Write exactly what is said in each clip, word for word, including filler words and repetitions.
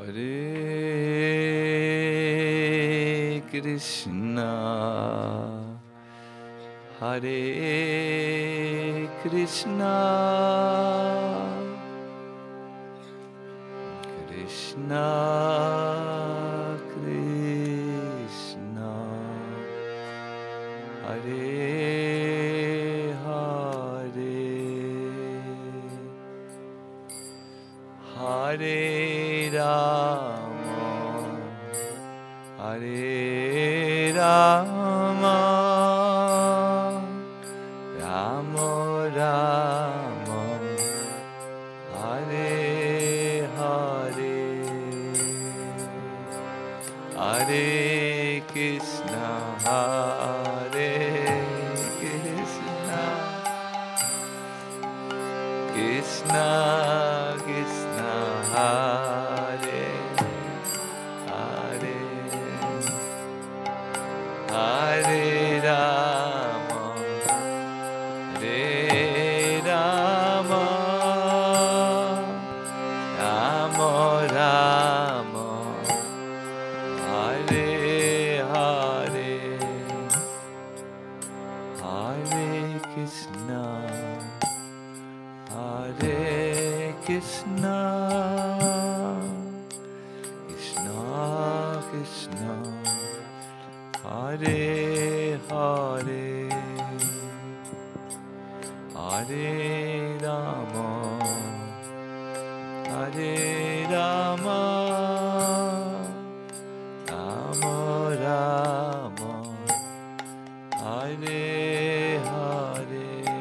Hare Krishna, Hare Krishna, Krishna Krishna, Hare Hare, Hare Rama, Hare Rama, Rama Rama, Hare Hare, Hare Krishna, Hare Krishna, Krishna Krishna, Hare Hare, Hare Rama, Hare Rama, Rama Rama, Hare Hare, Hare Krishna, Hare Krishna, Krishna Krishna, Hare Hare, Hare Rama, Hare Rama, Rama Rama, Hare Hare.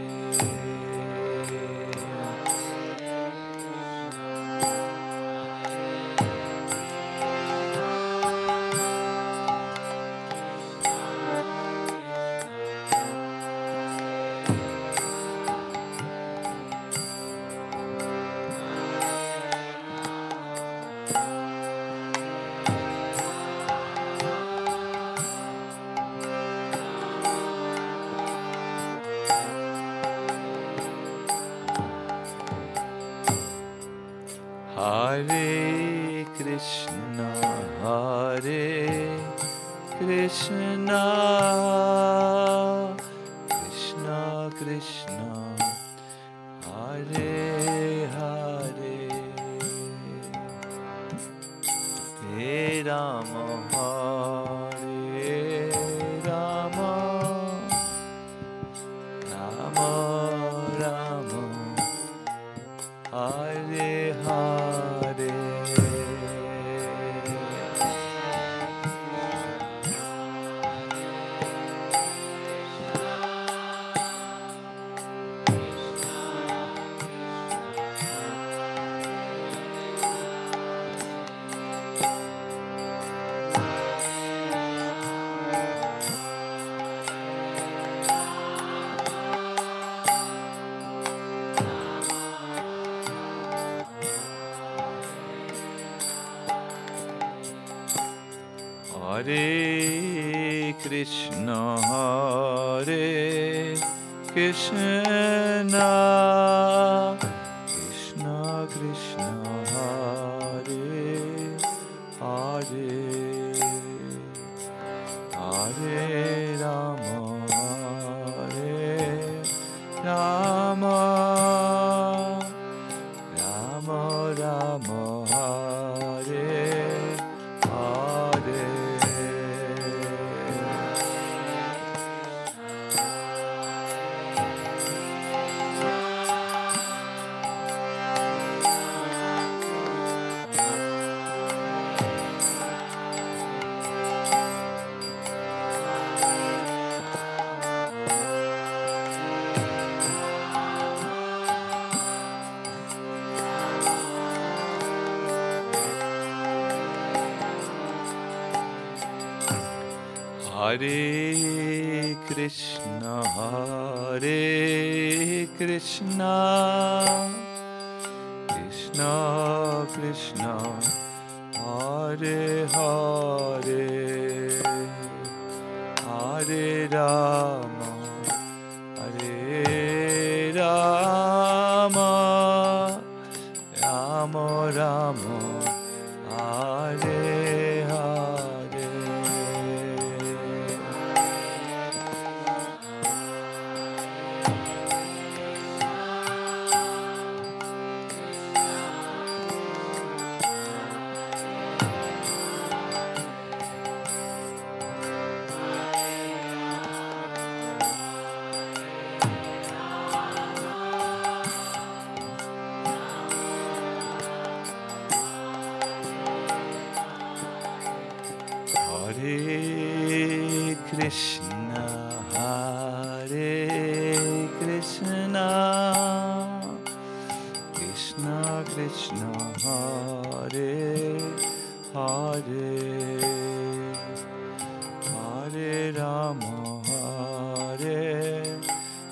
Hare Krishna, Hare Krishna, Krishna Krishna, Hare Hare, Hare Rama, Hare Rama, Rama Rama, Hare Hare. Hare Krishna, Hare Krishna, Krishna Krishna, Hare Hare, Hare Rama, Hare Rama, Rama Rama, Hare Hare. Hare Krishna, Hare Krishna, Krishna Krishna, Hare Hare, Hare Rama, Hare Rama, Rama Rama,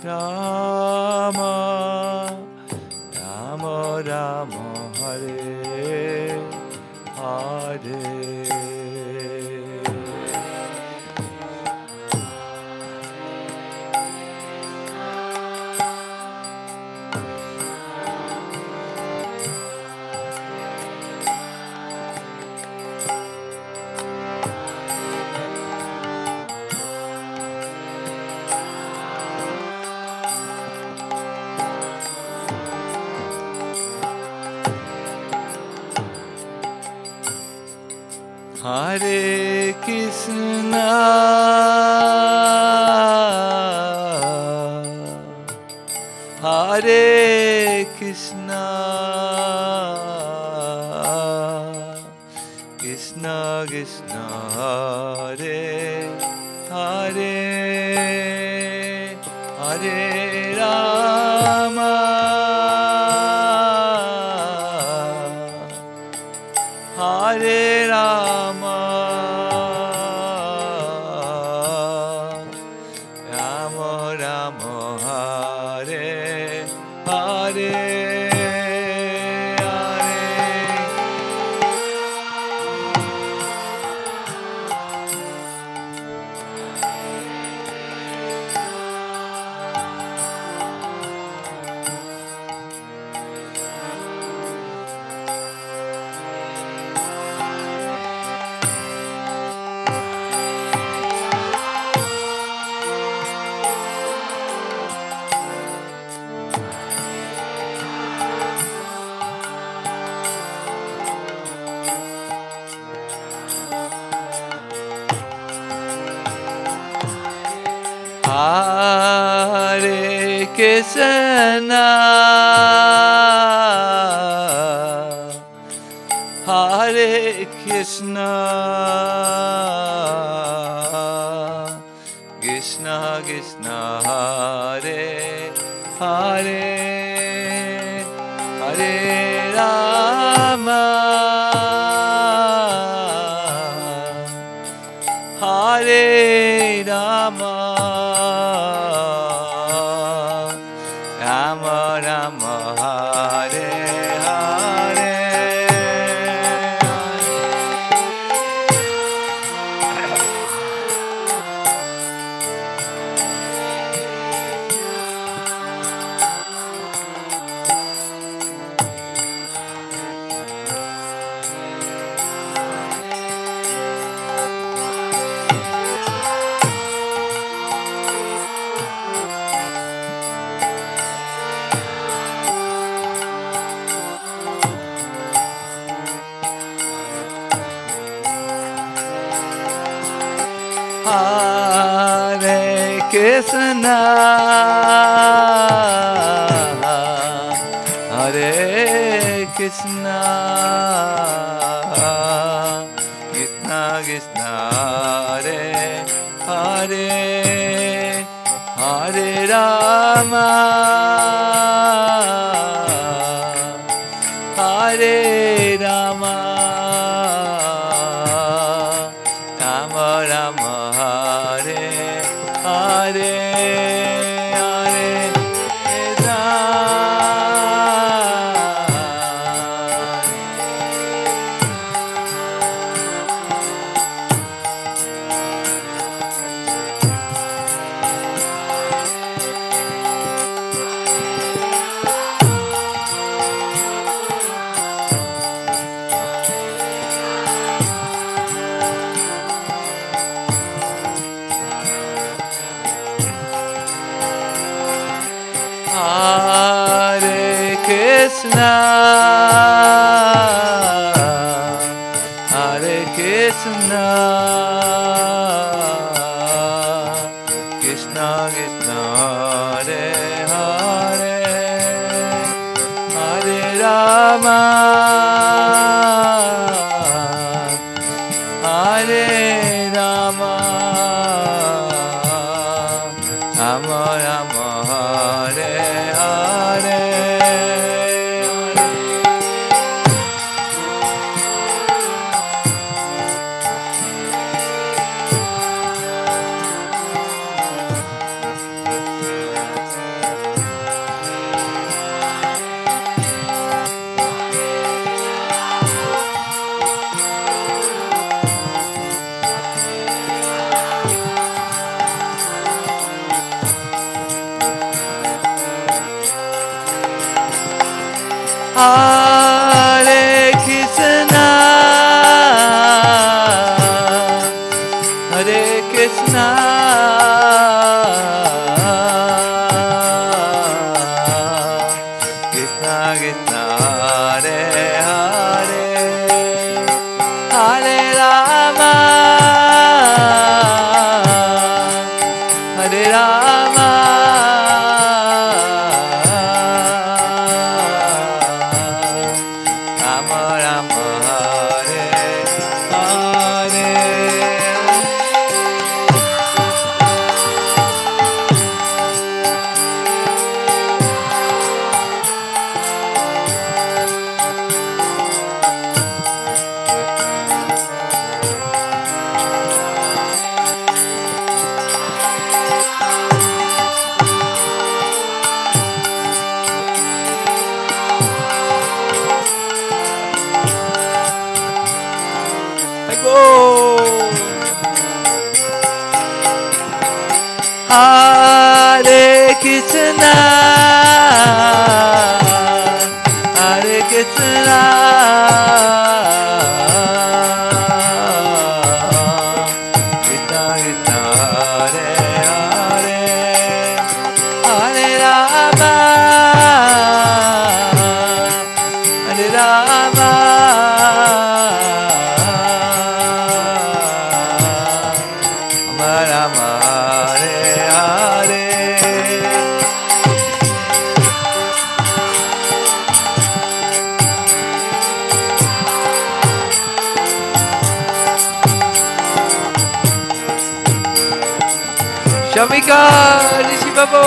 Rama Rama Rama Hare Hare Hare Krishna Hare Krishna Krishna Krishna Hare Hare Hare Rama Hare Rama Rama Rama Hare Hare Hare Krishna Hare Krishna Krishna Krishna Hare Hare Hare Rama Hare Rama Rama Rama Hare Hare Hare Krishna Hare Krishna Krishna Krishna Hare Hare Hare Rama Hare Rama Rama Rama Hare Hare Hare Hare Krishna Hare Krishna Krishna Krishna Hare Hare Hare Rama Hare Rama Rama Rama Hare Hare Hare Krishna, Hare Krishna, Krishna Krishna, Hare Hare, Hare Rama, Hare Rama, Rama Rama, Hare Hare. Go. Hare Krishna, Hare Krishna, Krishna Krishna, Hare Hare, Hare Rama, Hare Rama, Rama, Hare Hare. Shamika Rishi Babu.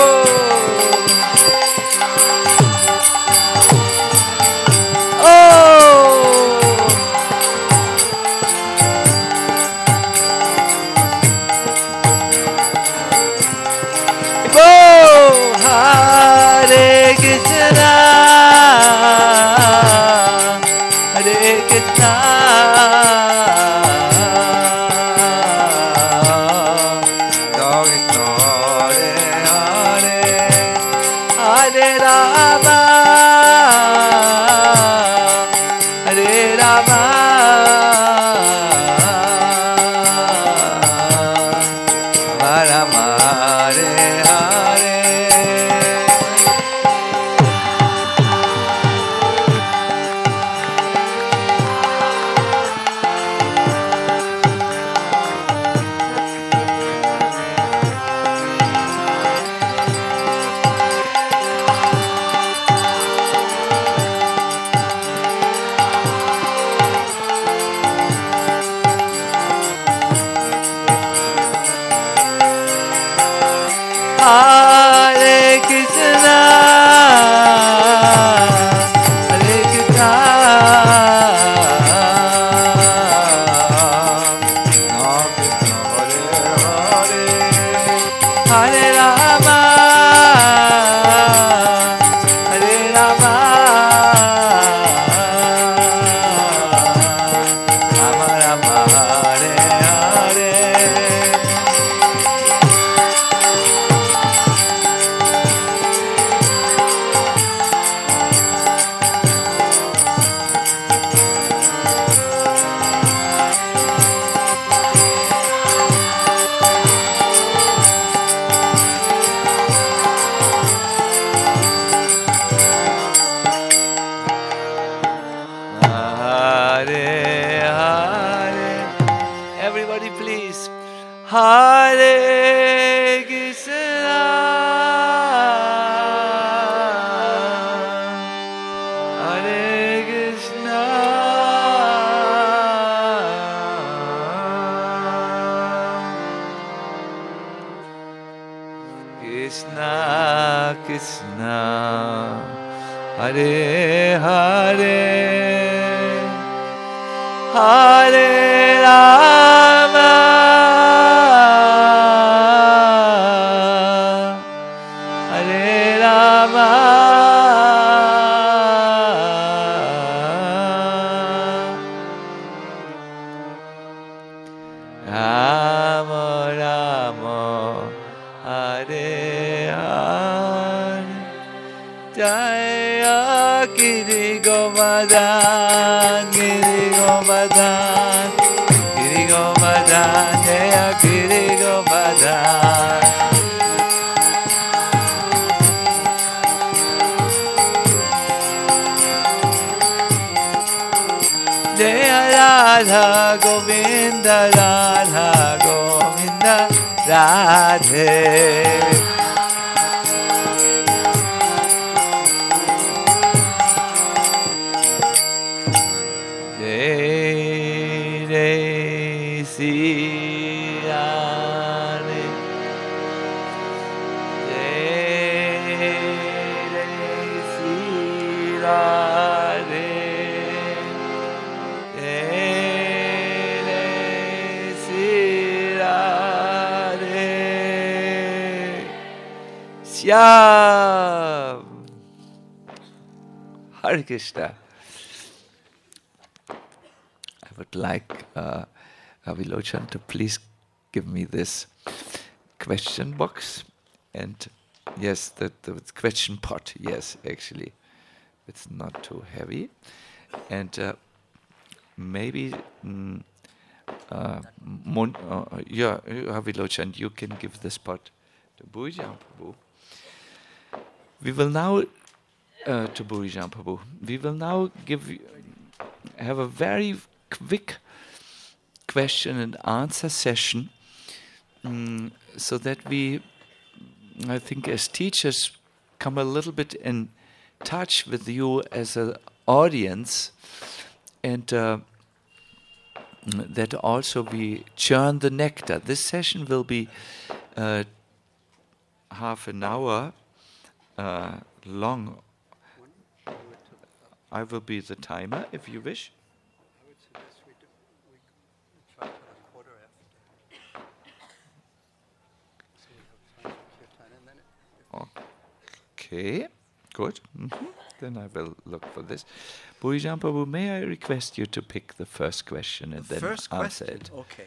Oh. Hare Krishna, Hare Krishna, Krishna Hare Hare, Hare Rama, Hare Rama, Rama Hare Hare. Hare Krishna, Hare Krishna, Krishna Hare Hare, Hare Rama, Hare Rama, Rama Rama, Hare Hare. Everybody please. Hare Krishna, Hare Krishna, Krishna Krishna, Hare Hare, Hare Rama, Hare Rama, Rama Rama, Hare Hare, Jaya Giri Govardhan, Giri Govardhan, Giri Govardhan, Jaya Giri Govardhan. Jaya Radha Govinda, Radha Govinda, Radhe. Yeah. Hare Krishna. I would like uh, Avilochan to please give me this question box. And yes, the, the question pot. Yes, actually. It's not too heavy. And uh, maybe... Mm, uh, mon, uh, yeah, Avilochan, you can give this pot to Bhujan Prabhu. We will now, uh, to Bhujan Prabhu, we will now give you, have a very quick question and answer session, um, so that we, I think as teachers, come a little bit in touch with you as an audience, and uh, that also we churn the nectar. This session will be uh, half an hour uh, long. I will be the timer if you wish. I would suggest we, do, we, we try for a quarter after. So we have time for kirtan and then it, Okay, good. Mm-hmm. Then I will look for this. Bhujan Prabhu, may I request you to pick the first question and the then first answer question. it? Okay.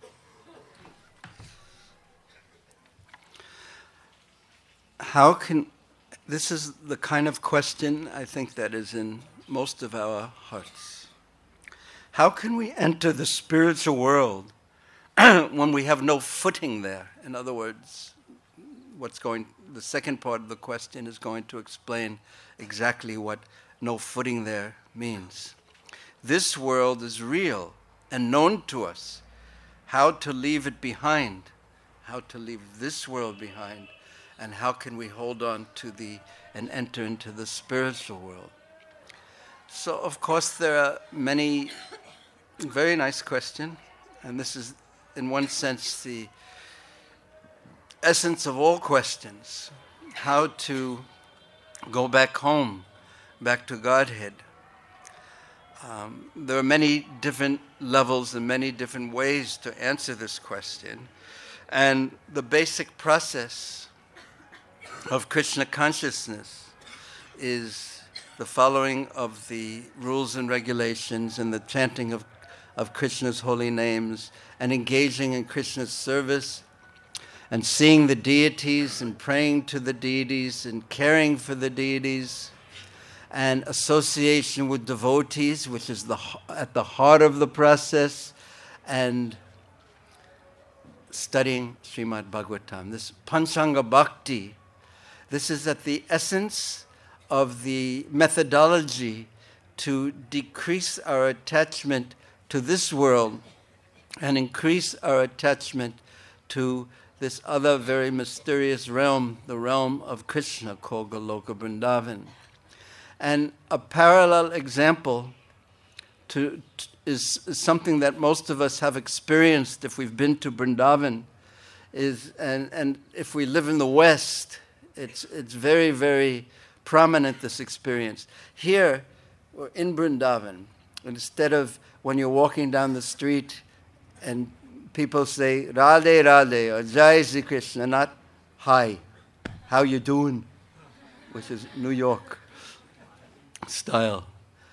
How can, this is the kind of question I think that is in most of our hearts. How can we enter the spiritual world when we have no footing there? In other words, what's going, the second part of the question is going to explain exactly what no footing there means. This world is real and known to us. How to leave it behind, how to leave this world behind, and how can we hold on to the and enter into the spiritual world? So, of course, there are many, very nice question, and this is, in one sense, the essence of all questions, how to go back home, back to Godhead. Um, there are many different levels and many different ways to answer this question, and the basic process of Krishna consciousness is the following of the rules and regulations and the chanting of, of Krishna's holy names and engaging in Krishna's service and seeing the deities and praying to the deities and caring for the deities and association with devotees, which is the, at the heart of the process, and studying Srimad Bhagavatam. This Panchanga Bhakti, this is at the essence of the methodology to decrease our attachment to this world and increase our attachment to this other very mysterious realm, the realm of Krishna called Goloka Vrindavan. And a parallel example to, to is, is something that most of us have experienced if we've been to Vrindavan, is and, and if we live in the West, it's it's very, very prominent, this experience. Here, we're in Vrindavan, instead of when you're walking down the street and people say, Radhe Radhe, or Jai Sri Krishna, not hi, how you doing, which is New York style.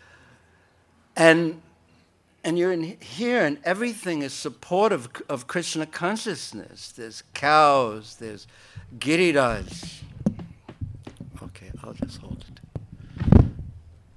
And and you're in here, and everything is supportive of Krishna consciousness. There's cows, there's Giriraj. Okay, I'll just hold it.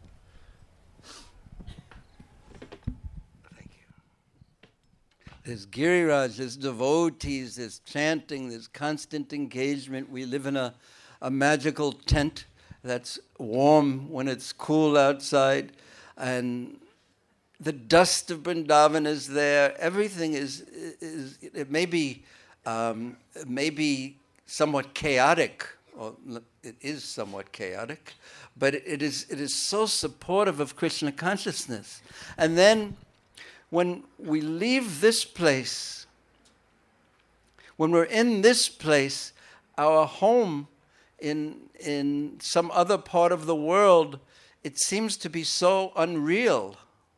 there's Giriraj, there's devotees, there's chanting, there's constant engagement. We live in a, a magical tent that's warm when it's cool outside, and the dust of Vrindavan is there. Everything is, is it may be, um, it may be somewhat chaotic, or it is somewhat chaotic, but it is, it is so supportive of Krishna consciousness. And then when we leave this place, when we're in this place, our home in, in some other part of the world, it seems to be so unreal.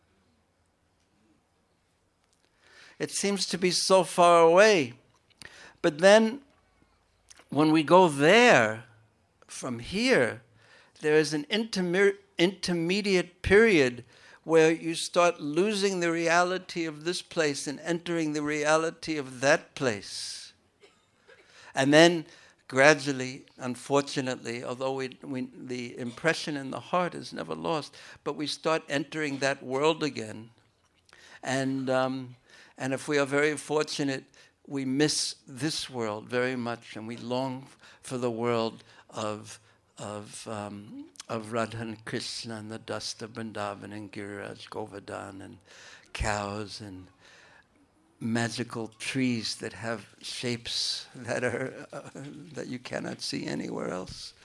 It seems to be so far away. But then, when we go there, from here, there is an interme- intermediate period where you start losing the reality of this place and entering the reality of that place. And then, gradually, unfortunately, although we, we, the impression in the heart is never lost, but we start entering that world again. And um, and if we are very fortunate, we miss this world very much, and we long for the world of of um, of Radha and Krishna and the dust of Vrindavan and Giriraj Govardhan and cows and magical trees that have shapes that are uh, that you cannot see anywhere else.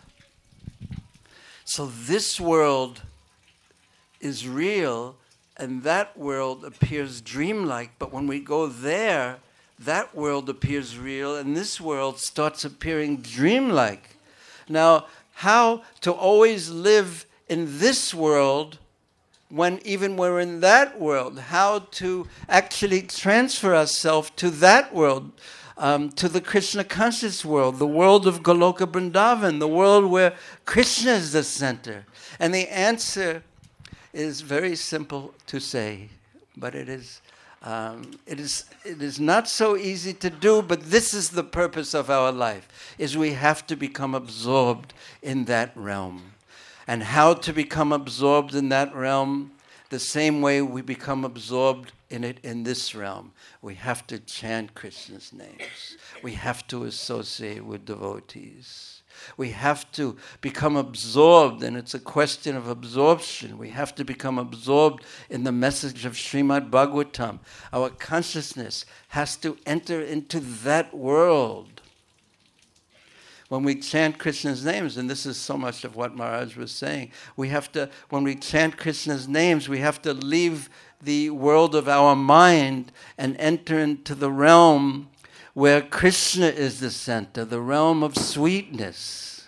So this world is real, and that world appears dreamlike. But when we go there, that world appears real, and this world starts appearing dreamlike. Now, how to always live in this world when even we're in that world? How to actually transfer ourselves to that world, um, to the Krishna conscious world, the world of Goloka Vrindavan, the world where Krishna is the center. And the answer is very simple to say, but it is um, it is it is not so easy to do. But this is the purpose of our life: is we have to become absorbed in that realm. And how to become absorbed in that realm? The same way we become absorbed in it in this realm. We have to chant Krishna's names. We have to associate with devotees. We have to become absorbed, and it's a question of absorption. We have to become absorbed in the message of Srimad Bhagavatam. Our consciousness has to enter into that world. When we chant Krishna's names, and this is so much of what Maharaj was saying, we have to, when we chant Krishna's names, we have to leave the world of our mind and enter into the realm where Krishna is the center, the realm of sweetness.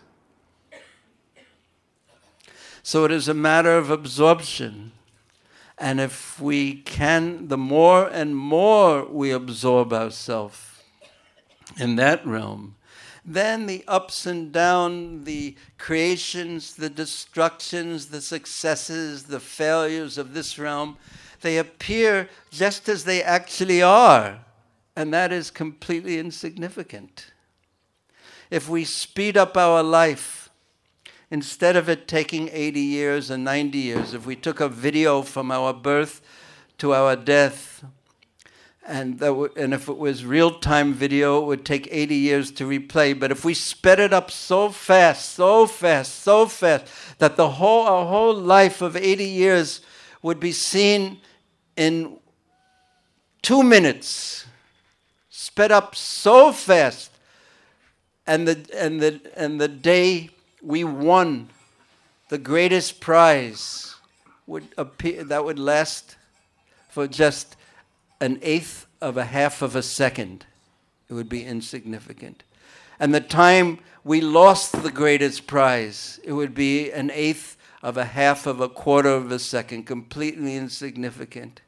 So it is a matter of absorption. And if we can, the more and more we absorb ourselves in that realm, then the ups and downs, the creations, the destructions, the successes, the failures of this realm, they appear just as they actually are. And that is completely insignificant. If we speed up our life, instead of it taking eighty years or ninety years, if we took a video from our birth to our death, and, that w- and if it was real-time video, it would take eighty years to replay. But if we sped it up so fast, so fast, so fast, that the whole our whole life of eighty years would be seen in two minutes, sped up so fast, and the and the and the day we won the greatest prize would appear, that would last for just an eighth of a half of a second. It would be insignificant. And the time we lost the greatest prize, it would be an eighth of a half of a quarter of a second, completely insignificant.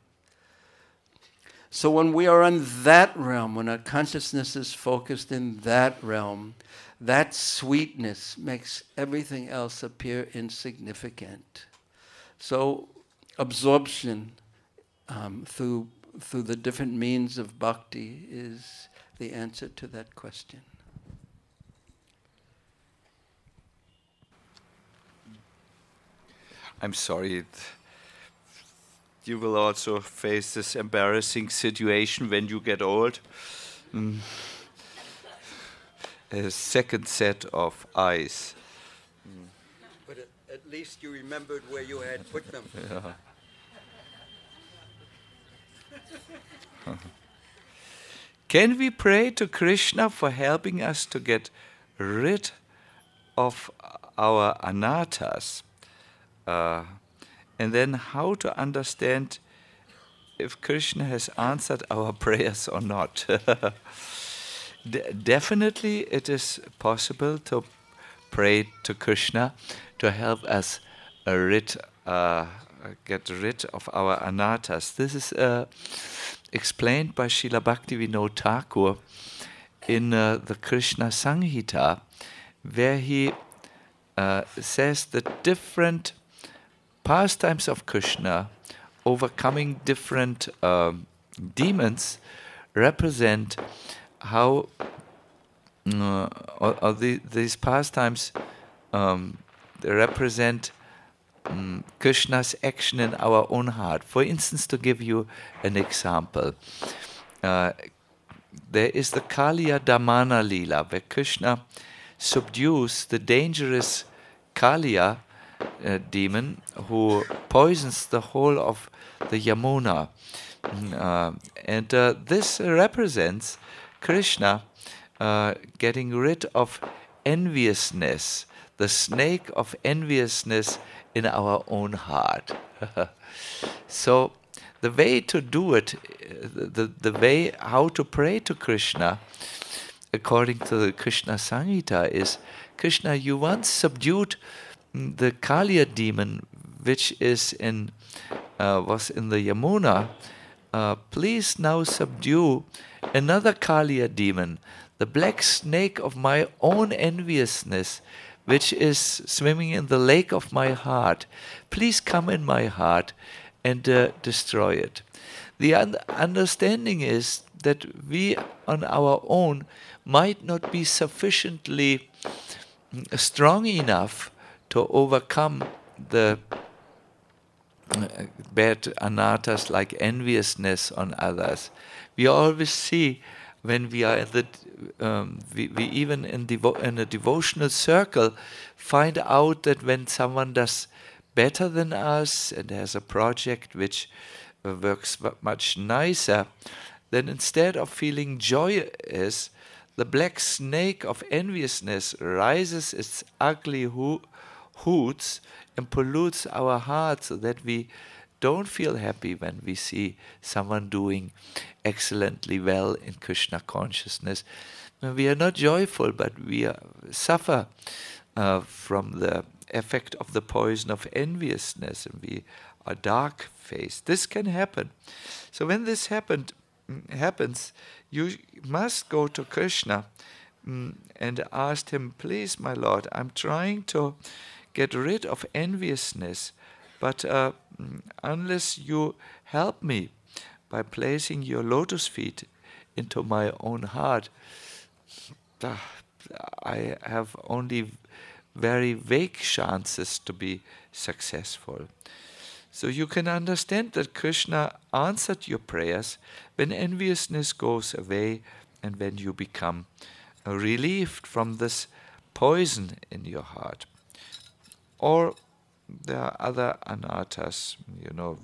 So when we are in that realm, when our consciousness is focused in that realm, that sweetness makes everything else appear insignificant. So absorption um, through through the different means of bhakti is the answer to that question. I'm sorry. It, you will also face this embarrassing situation when you get old. Mm. A second set of eyes. Mm. But at, at least you remembered where you had put them. Yeah. Can we pray to Krishna for helping us to get rid of our anarthas? Uh, and then how to understand if Krishna has answered our prayers or not. De- definitely it is possible to pray to Krishna to help us uh, rid, uh, get rid of our anarthas. This is uh, explained by Srila Bhaktivinoda Thakur in uh, the Krishna Samhita, where he uh, says that different pastimes of Krishna, overcoming different um, demons, represent how uh, or, or the, these pastimes um, they represent um, Krishna's action in our own heart. For instance, to give you an example, uh, there is the Kaliya Damana Lila, where Krishna subdues the dangerous Kaliya uh, demon who poisons the whole of the Yamuna. Uh, and uh, this represents Krishna uh, getting rid of enviousness, the snake of enviousness in our own heart. So the way to do it, the, the way how to pray to Krishna, according to the Krishna Samhita, is, Krishna, you once subdued the Kaliya demon, which is in uh, was in the Yamuna. Uh, please now subdue another Kaliya demon, the black snake of my own enviousness, which is swimming in the lake of my heart. Please come in my heart and uh, destroy it. The un- understanding is that we on our own might not be sufficiently strong enough to overcome the bad anarthas like enviousness on others. We always see when we are in the, um, we, we even in, devo- in a devotional circle find out that when someone does better than us and has a project which uh, works much nicer, then instead of feeling joyous, the black snake of enviousness rises its ugly ho- hoots and pollutes our hearts so that we don't feel happy when we see someone doing excellently well in Krishna consciousness. We are not joyful, but we are, suffer uh, from the effect of the poison of enviousness, and we are dark-faced. This can happen. So when this happened, happens, you must go to Krishna mm, and ask him, please, my Lord, I'm trying to get rid of enviousness, but uh, unless you help me by placing your lotus feet into my own heart, uh, I have only very vague chances to be successful. So you can understand that Krishna answered your prayers when enviousness goes away and when you become uh, relieved from this poison in your heart. Or there are other anarthas, you know,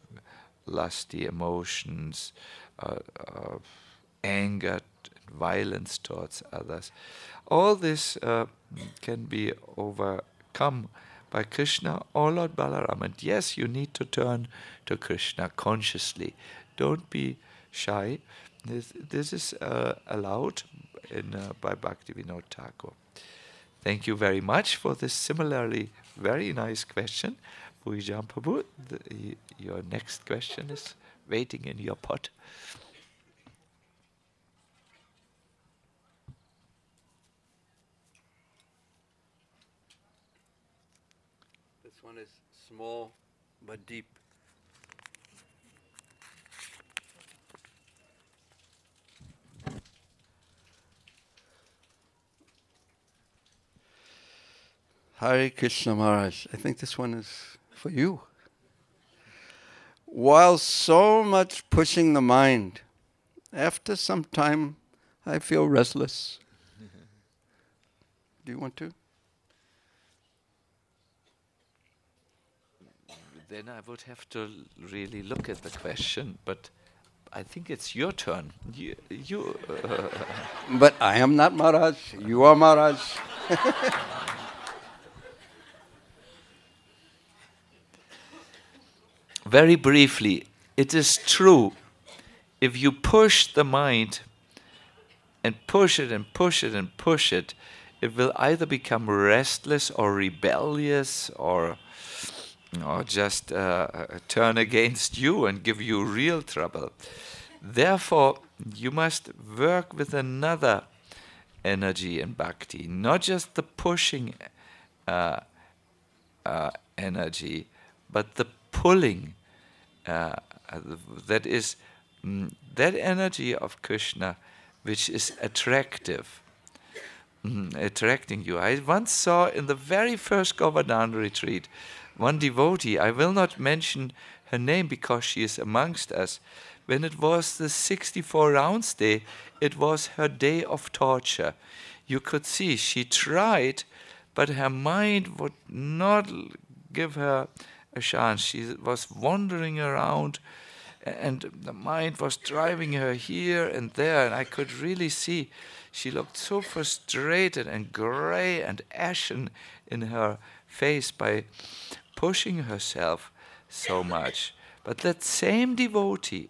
lusty emotions, uh, uh, anger, violence towards others. All this uh, can be overcome by Krishna or Lord Balaram. And yes, you need to turn to Krishna consciously. Don't be shy. This, this is uh, allowed in, uh, by Bhaktivinoda Thakur. Thank you very much for this similarly very nice question. Pujan Prabhu, the, your next question is waiting in your pot. This one is small but deep. Hare Krishna Maharaj, I think this one is for you. while so much pushing the mind, after some time I feel restless. Do you want to? Then I would have to really look at the question, but I think it's your turn. You, you uh, but I am not Maharaj. You are Maharaj. Very briefly, it is true, if you push the mind and push it and push it and push it, it will either become restless or rebellious or, or just uh, turn against you and give you real trouble. Therefore, you must work with another energy in bhakti, not just the pushing uh, uh, energy, but the pulling. Uh, that is mm, that energy of Krishna which is attractive, mm, attracting you. I once saw in the very first Govardhan retreat one devotee, I will not mention her name because she is amongst us. When it was the sixty-four rounds day, it was her day of torture. You could see she tried, but her mind would not give her a chance. She was wandering around, and the mind was driving her here and there, and I could really see she looked so frustrated and grey and ashen in her face by pushing herself so much. But that same devotee,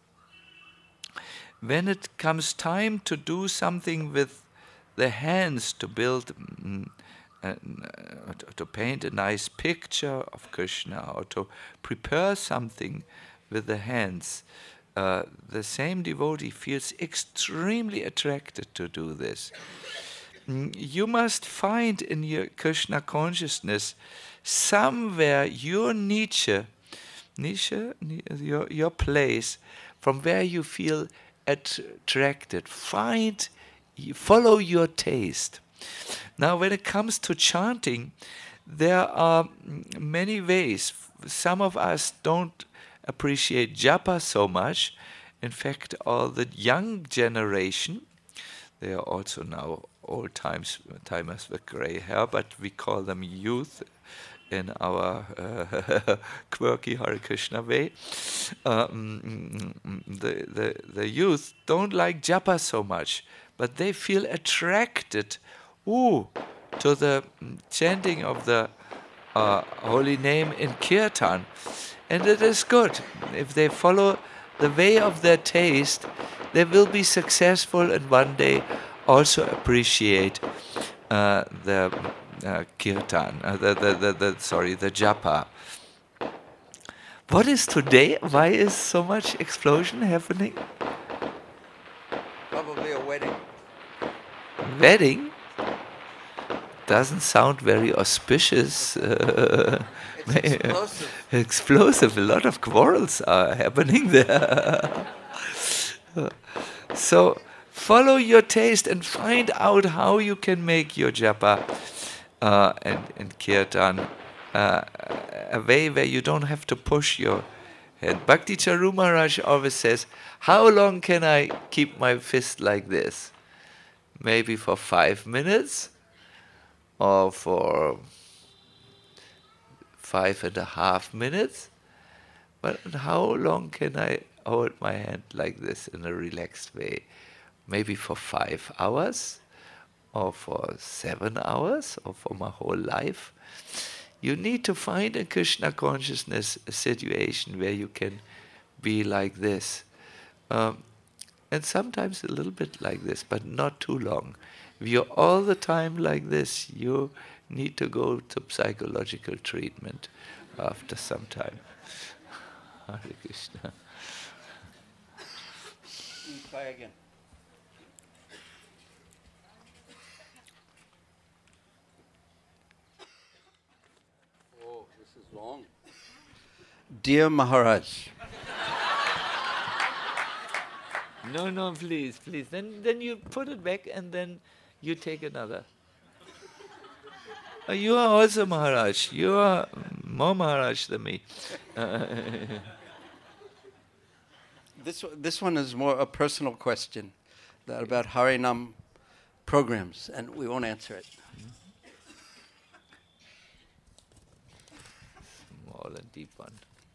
when it comes time to do something with the hands, to build, mm, uh, to paint a nice picture of Krishna, or to prepare something with the hands, uh, the same devotee feels extremely attracted to do this. Mm, you must find in your Krishna consciousness somewhere your niche, niche, your, your place, from where you feel attracted. Find, follow your taste. Now, when it comes to chanting, there are many ways. Some of us don't appreciate japa so much. In fact, all the young generation, they are also now old times, timers with gray hair, but we call them youth in our uh, quirky Hare Krishna way. Um, the, the, the youth don't like japa so much, but they feel attracted ooh, to the chanting of the uh, holy name in kirtan. And it is good. If they follow the way of their taste, they will be successful and one day also appreciate uh, the uh, kirtan, uh, the, the, the, the, sorry, the japa. What is today? Why is so much explosion happening? Probably a wedding. Wedding? Doesn't sound very auspicious. Uh, it's explosive. Explosive. A lot of quarrels are happening there. So follow your taste and find out how you can make your japa uh, and, and kirtan uh, a way where you don't have to push your hand. Bhakti Charu Maharaj always says, how long can I keep my fist like this? Maybe for five minutes or for five and a half minutes. But how long can I hold my hand like this in a relaxed way? Maybe for five hours or for seven hours or for my whole life. You need to find in Krishna consciousness a situation where you can be like this. Um, and sometimes a little bit like this, but not too long. If you're all the time like this, you need to go to psychological treatment after some time. Hare Krishna. Try again. Oh, this is long. Dear Maharaj. No, no, please, please. Then, then you put it back and then you take another. Uh, you are also Maharaj. You are more Maharaj than me. Uh, this this one is more a personal question, that about Harinam programs, and we won't answer it. Small and deep one.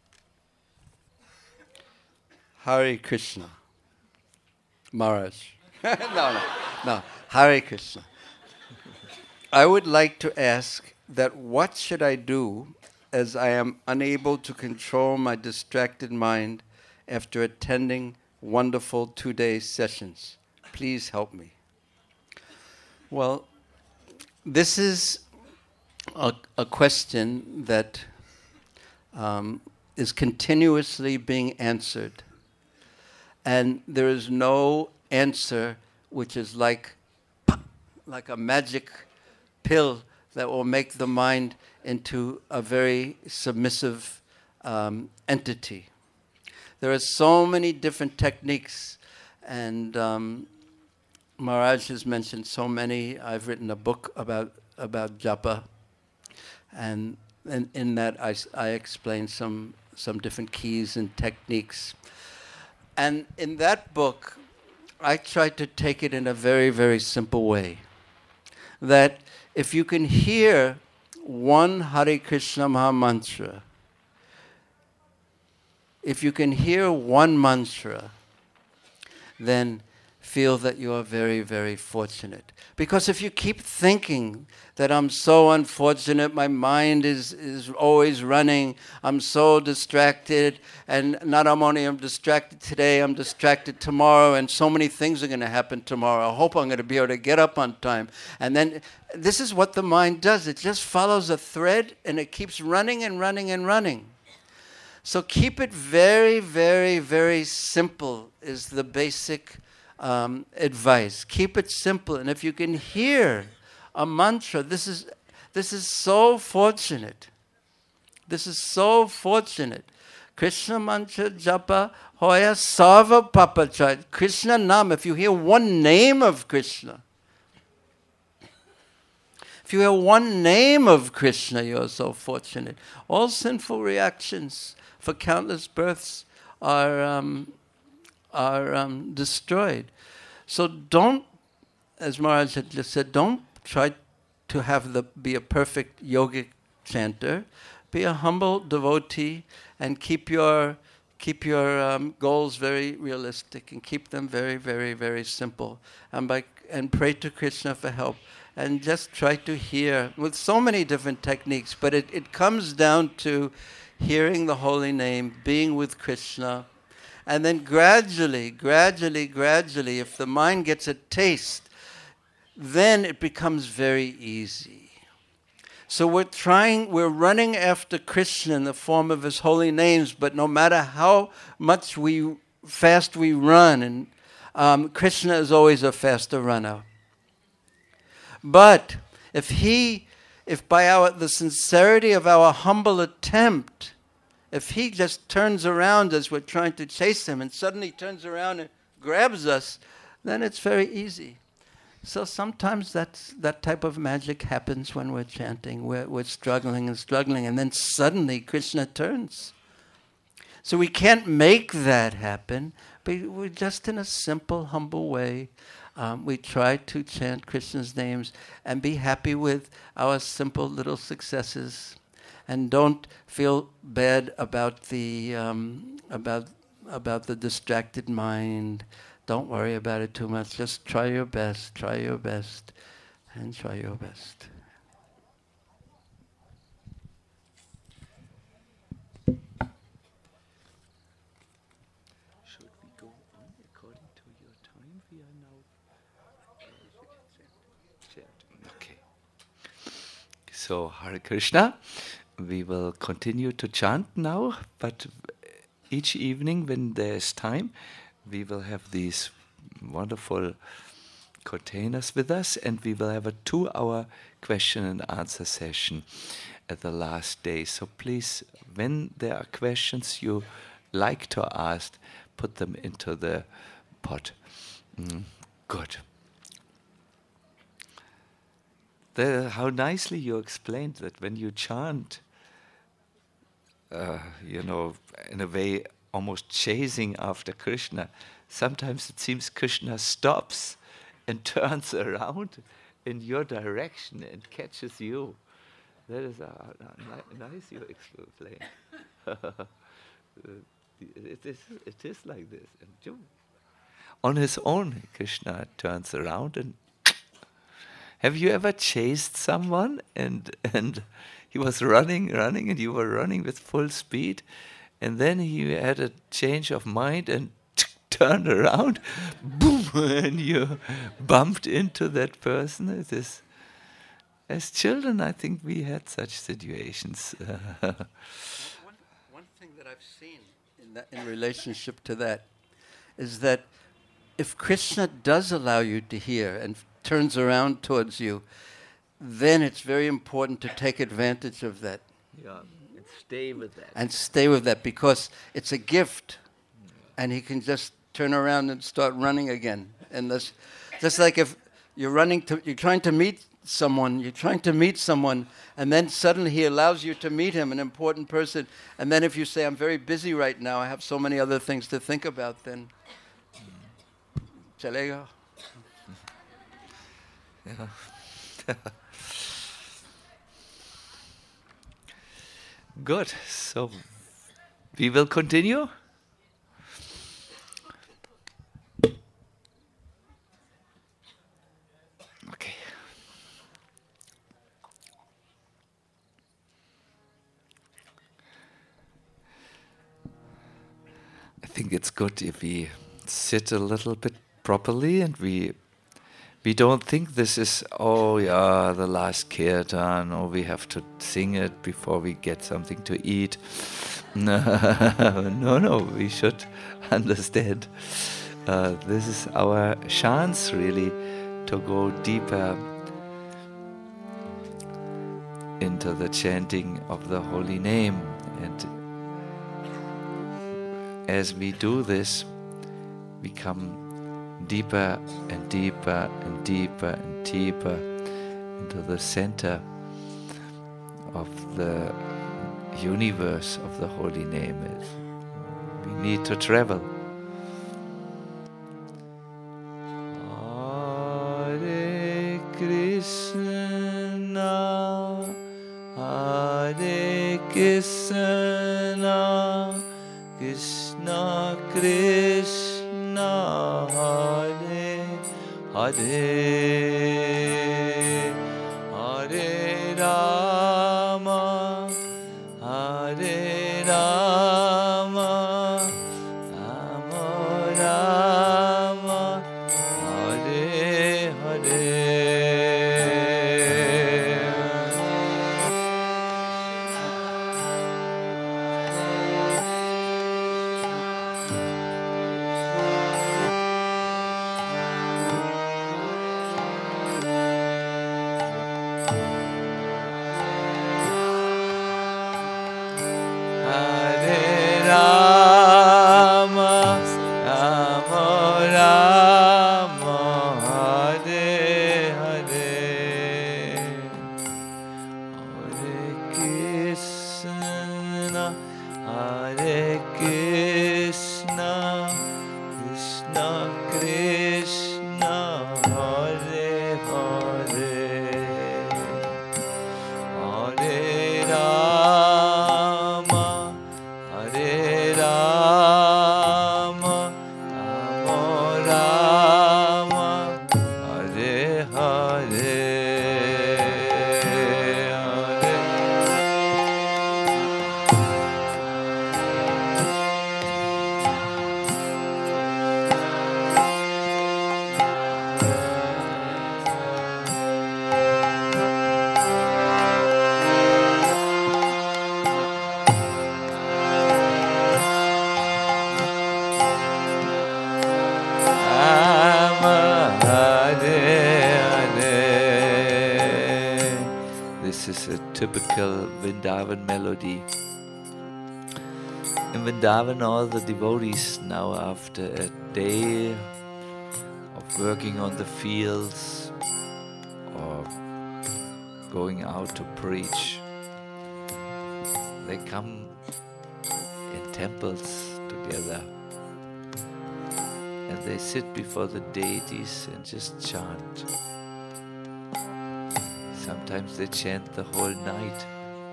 Hare Krishna. Maharaj. no, no, no. Hare Krishna. I would like to ask that what should I do as I am unable to control my distracted mind after attending wonderful two-day sessions? Please help me. Well, this is a, a question that um, is continuously being answered. And there is no answer which is like, like a magic pill that will make the mind into a very submissive um, entity. There are so many different techniques, and um, Maharaj has mentioned so many. I've written a book about about japa, and, and in that I, I explain some some different keys and techniques. And in that book, I try to take it in a very, very simple way. That if you can hear one Hare Krishna Maha Mantra, if you can hear one mantra, then feel that you are very, very fortunate. Because if you keep thinking that I'm so unfortunate, my mind is, is always running, I'm so distracted, and not only I'm distracted today, I'm distracted tomorrow, and so many things are going to happen tomorrow. I hope I'm going to be able to get up on time. And then this is what the mind does. It just follows a thread, and it keeps running and running and running. So keep it very, very, very simple is the basic Um, advice. Keep it simple, and if you can hear a mantra, this is this is so fortunate. This is so fortunate. Krishna mantra japa hoya sarva papacha. Krishna nam. If you hear one name of Krishna, if you hear one name of Krishna, you are so fortunate. All sinful reactions for countless births are. Um, are um, destroyed. So don't, as Maharaj had just said, don't try to have the be a perfect yogic chanter. Be a humble devotee and keep your keep your um, goals very realistic and keep them very, very, very simple. And by and pray to Krishna for help. And just try to hear with so many different techniques, but it, it comes down to hearing the holy name, being with Krishna. And then gradually, gradually, gradually, if the mind gets a taste, then it becomes very easy. So we're trying, we're running after Krishna in the form of his holy names, but no matter how much we fast we run, and um, Krishna is always a faster runner. But if he, if by our the sincerity of our humble attempt, if he just turns around as we're trying to chase him and suddenly turns around and grabs us, then it's very easy. So sometimes that's, that type of magic happens when we're chanting. We're, we're struggling and struggling, and then suddenly Krishna turns. So we can't make that happen, but we're just in a simple, humble way. Um, we try to chant Krishna's names and be happy with our simple little successes. And don't feel bad about the um, about about the distracted mind. Don't worry about it too much. Just try your best, try your best, and try your best. Should we go on according to your time? We are now chanting. Okay. So Hare Krishna. We will continue to chant now, but each evening when there's time, we will have these wonderful containers with us, and we will have a two-hour question and answer session at the last day. So please, when there are questions you like to ask, put them into the pot. Mm, good. The, how nicely you explained that when you chant, Uh, you know, in a way almost chasing after Krishna. Sometimes it seems Krishna stops and turns around in your direction and catches you. That is a, a, ni- nice you explain. it, is, it is like this. And you, on his own, Krishna turns around and have you ever chased someone and and he was running, running, and you were running with full speed, and then he had a change of mind and turned around, boom, and you bumped into that person? It is, as children, I think we had such situations. one, one thing that I've seen in, that, in relationship to that is that if Krishna does allow you to hear and turns around towards you, then it's very important to take advantage of that. Yeah, and stay with that. And stay with that, because it's a gift, yeah. And he can just turn around and start running again. And that's just like if you're running to, you're trying to meet someone, you're trying to meet someone, and then suddenly he allows you to meet him, an important person. And then if you say, I'm very busy right now, I have so many other things to think about, then chalega. Yeah. Good. So we will continue. Okay. I think it's good if we sit a little bit properly and we We don't think this is, oh yeah, the last kirtan, or we have to sing it before we get something to eat. No, no, no, we should understand. Uh, this is our chance really to go deeper into the chanting of the holy name. And as we do this, we come deeper and deeper and deeper and deeper into the center of the universe of the holy name. We need to travel. Hare Krishna, Hare Krishna, Krishna Krishna, Hare Hare, Hare Rama, Hare Rama, Rama Rama, Hare Hare. Typical Vrindavan melody. In Vrindavan, all the devotees now, after a day of working on the fields or going out to preach, they come in temples together. And they sit before the deities and just chant. Sometimes they chant the whole night.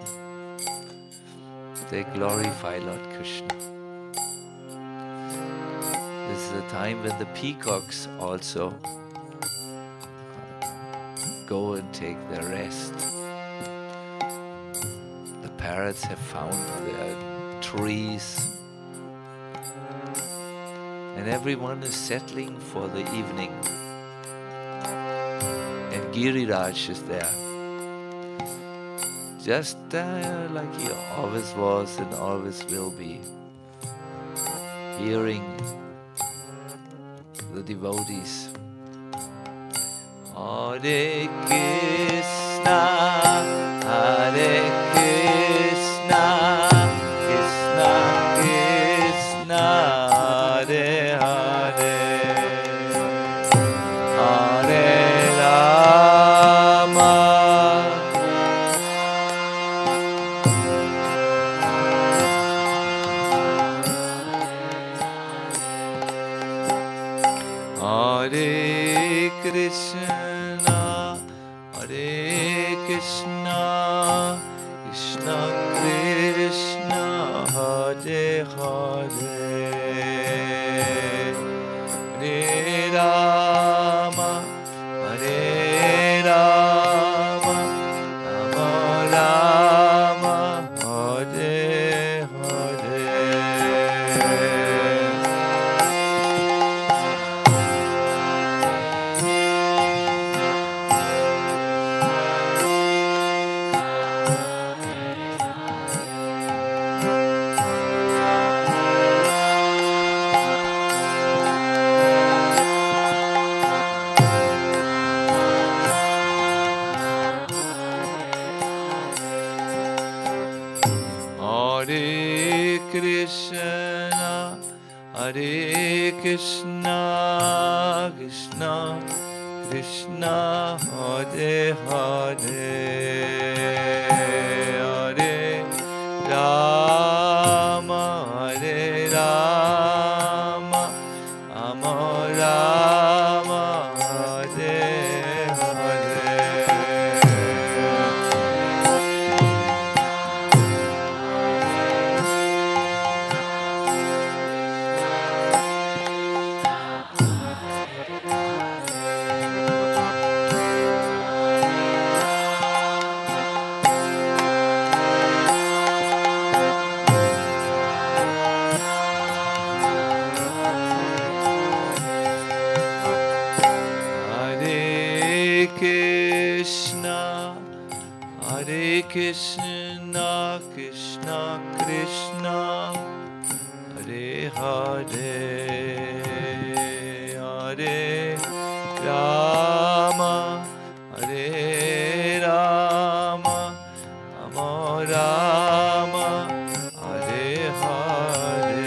They glorify Lord Krishna. This is a time when the peacocks also go and take their rest. The parrots have found their trees. And everyone is settling for the evening. And Giriraj is there. Just uh, like he always was and always will be. Hearing the devotees. Hare Krishna, Hare Krishna, Krishna Krishna, Hare Hare, Hare Rama, Hare Krishna, Hare Krishna, Krishna Krishna, Hare Hare, Hare Rama, Hare Rama, Rama Rama, Hare Hare. Hare Krishna, Hare Krishna, Krishna Krishna, Hare Hare, Hare Rama, Hare Rama, Rama Rama, Hare Hare. Hare Krishna, Hare Krishna, Krishna Krishna, Hare Hare, Hare Rama, Hare Rama, Rama Rama, Hare Hare.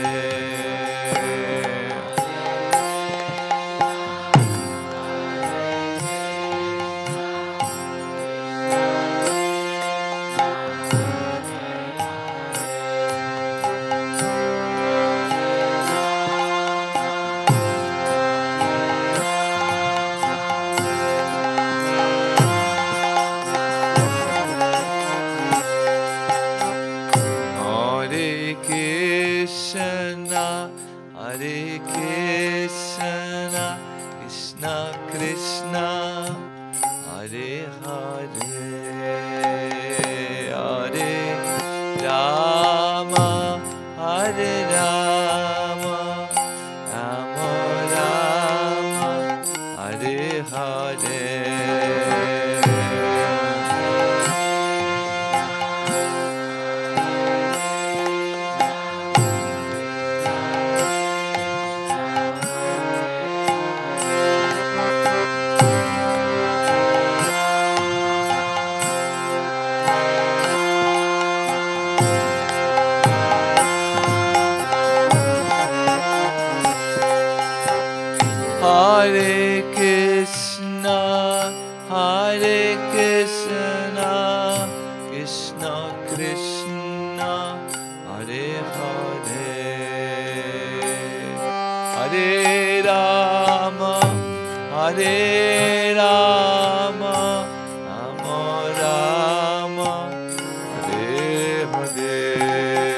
Hare Krishna, Hare Krishna, Krishna Krishna, Hare Hare, Hare Rama, Hare Rama, Rama Rama, Hare Hare. Hare Krishna, Hare Krishna, Krishna Krishna, Hare Hare, Hare Rama, Rama Rama, Hare Hare.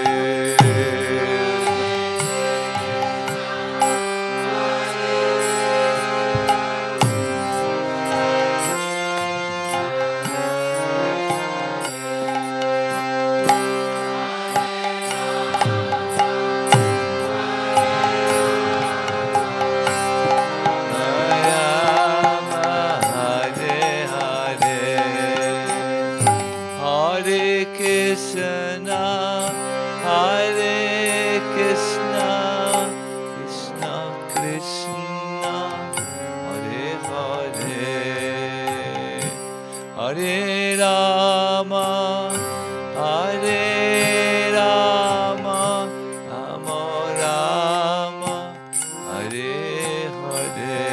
Hare Rama, Hare Rama, Rama Rama, Hare Hare.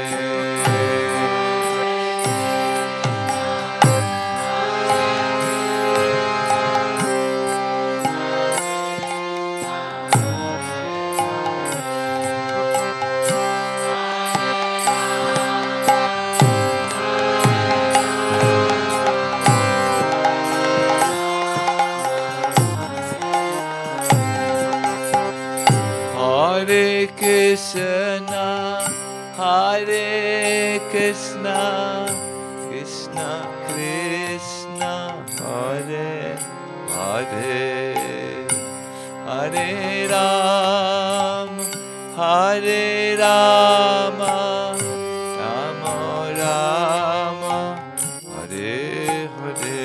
Hare Krishna, Hare Krishna, Krishna Krishna, Hare Hare, Hare Ram, Hare Rama, Rama Rama, Hare Hare.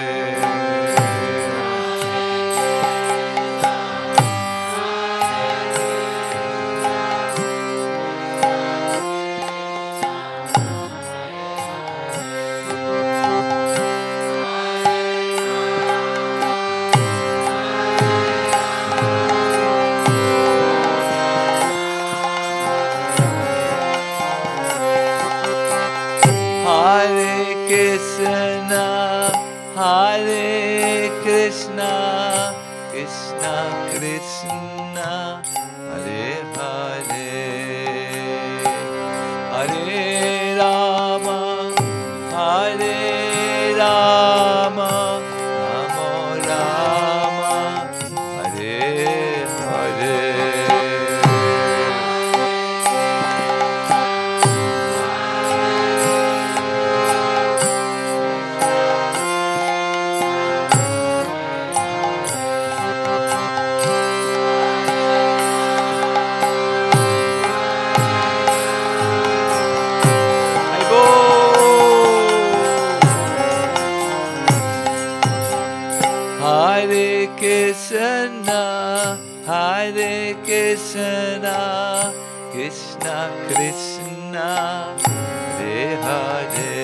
Hare Krishna, Hare Krishna, Krishna Krishna, Hare Hare, Hare Rama, Hare Rama, Rama Rama, Hare Hare. Hare Krishna, Hare Krishna, Krishna Krishna, Hare Hare,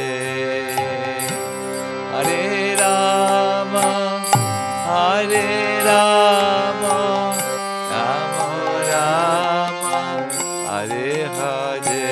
Hare Rama, Hare Rama, Rama Rama, Hare Hare.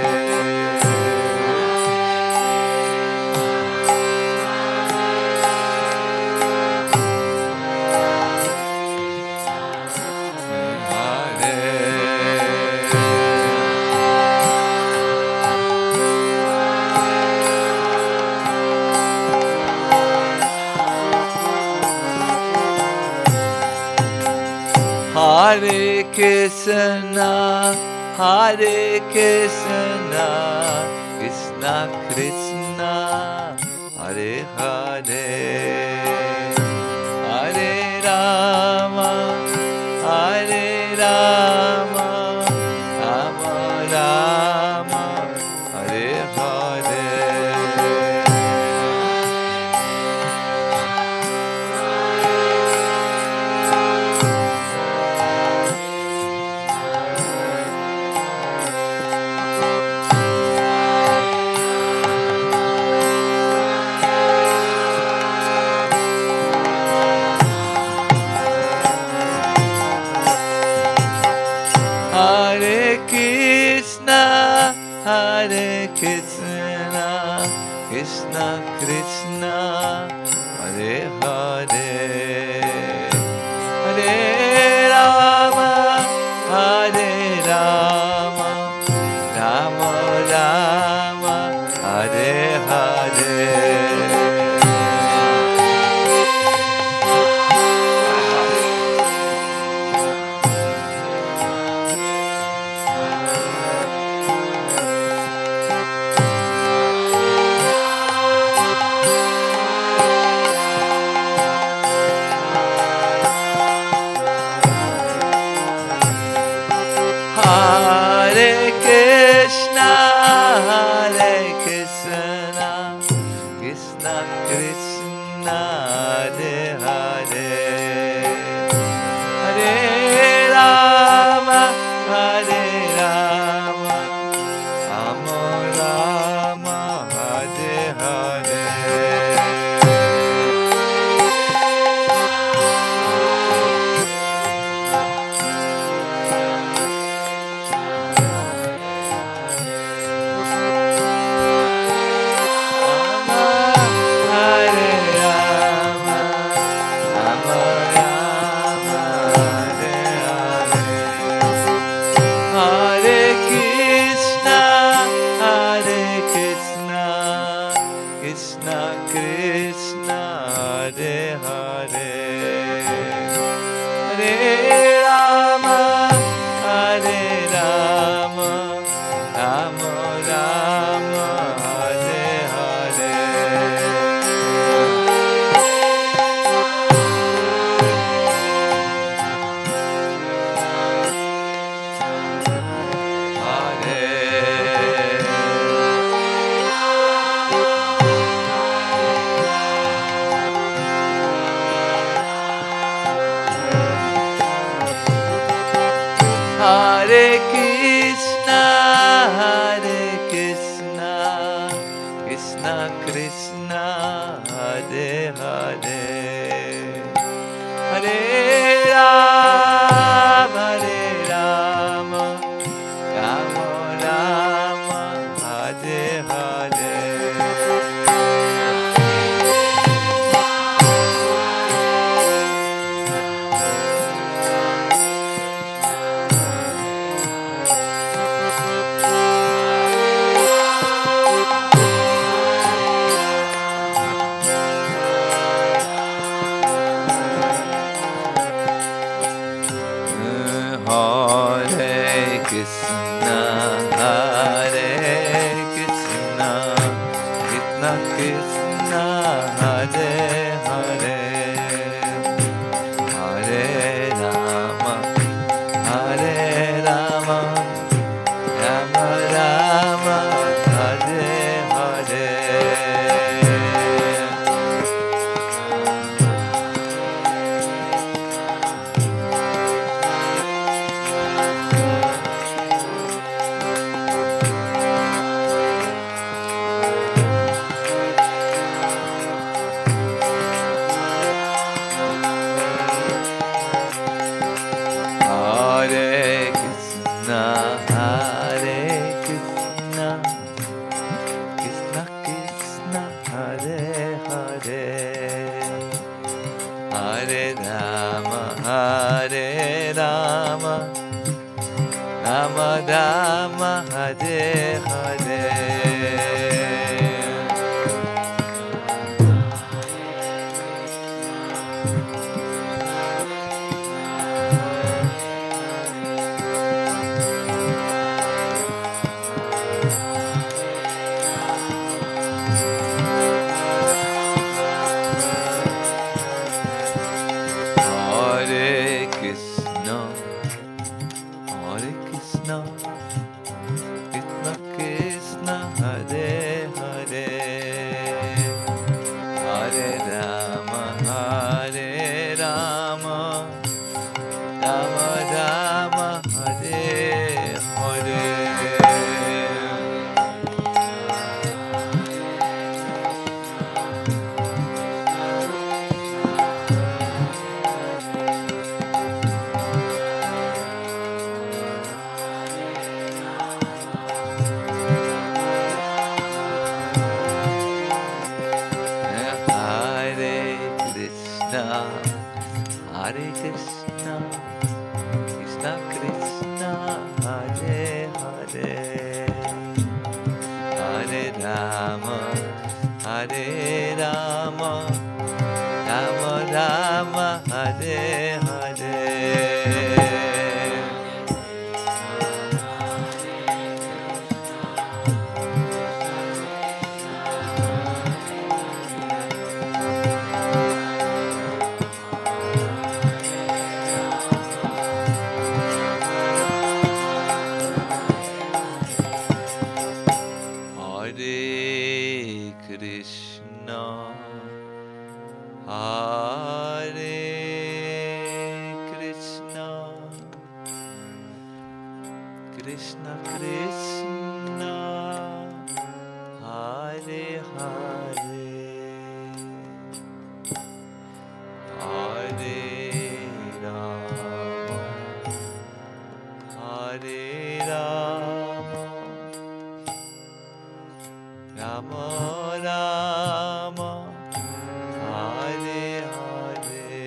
Hare Krishna, Hare Krishna, Krishna Krishna, Hare Hare, Hare Rama, Hare Rama, Rama Rama, Hare Hare. Hare Krishna, Hare Krishna, Krishna Krishna, Hare Hare, Hare Rama, Hare Rama, Rama Rama, Hare Hare Rama Hare Rama Rama Rama Hare Hare Hare Krishna, Hare Krishna, Krishna Krishna, Hare Hare, Hare Rama, Hare Rama, Rama Rama, Hare Hare. Hare Krishna, Hare Krishna, Krishna Krishna, Hare Hare, Hare Rama, Hare Rama, Rama Rama, Hare Hare. Hare Krishna, Hare Krishna, Krishna Krishna, Hare Hare, Hare Rama, Hare Rama, Rama Rama, Hare Hare. Hare Krishna, Hare Krishna, Krishna Krishna, Hare Hare, Hare Rama, Hare Rama, Rama Rama, Hare Hare. Hare Krishna, Hare Krishna, Krishna Krishna, Hare Hare, Hare Rama, Hare Rama, Rama Rama, Hare Hare. Hare Krishna, Hare Krishna, Krishna Krishna, Hare Hare, Hare Rama, Hare Rama, Rama Rama, Hare Hare.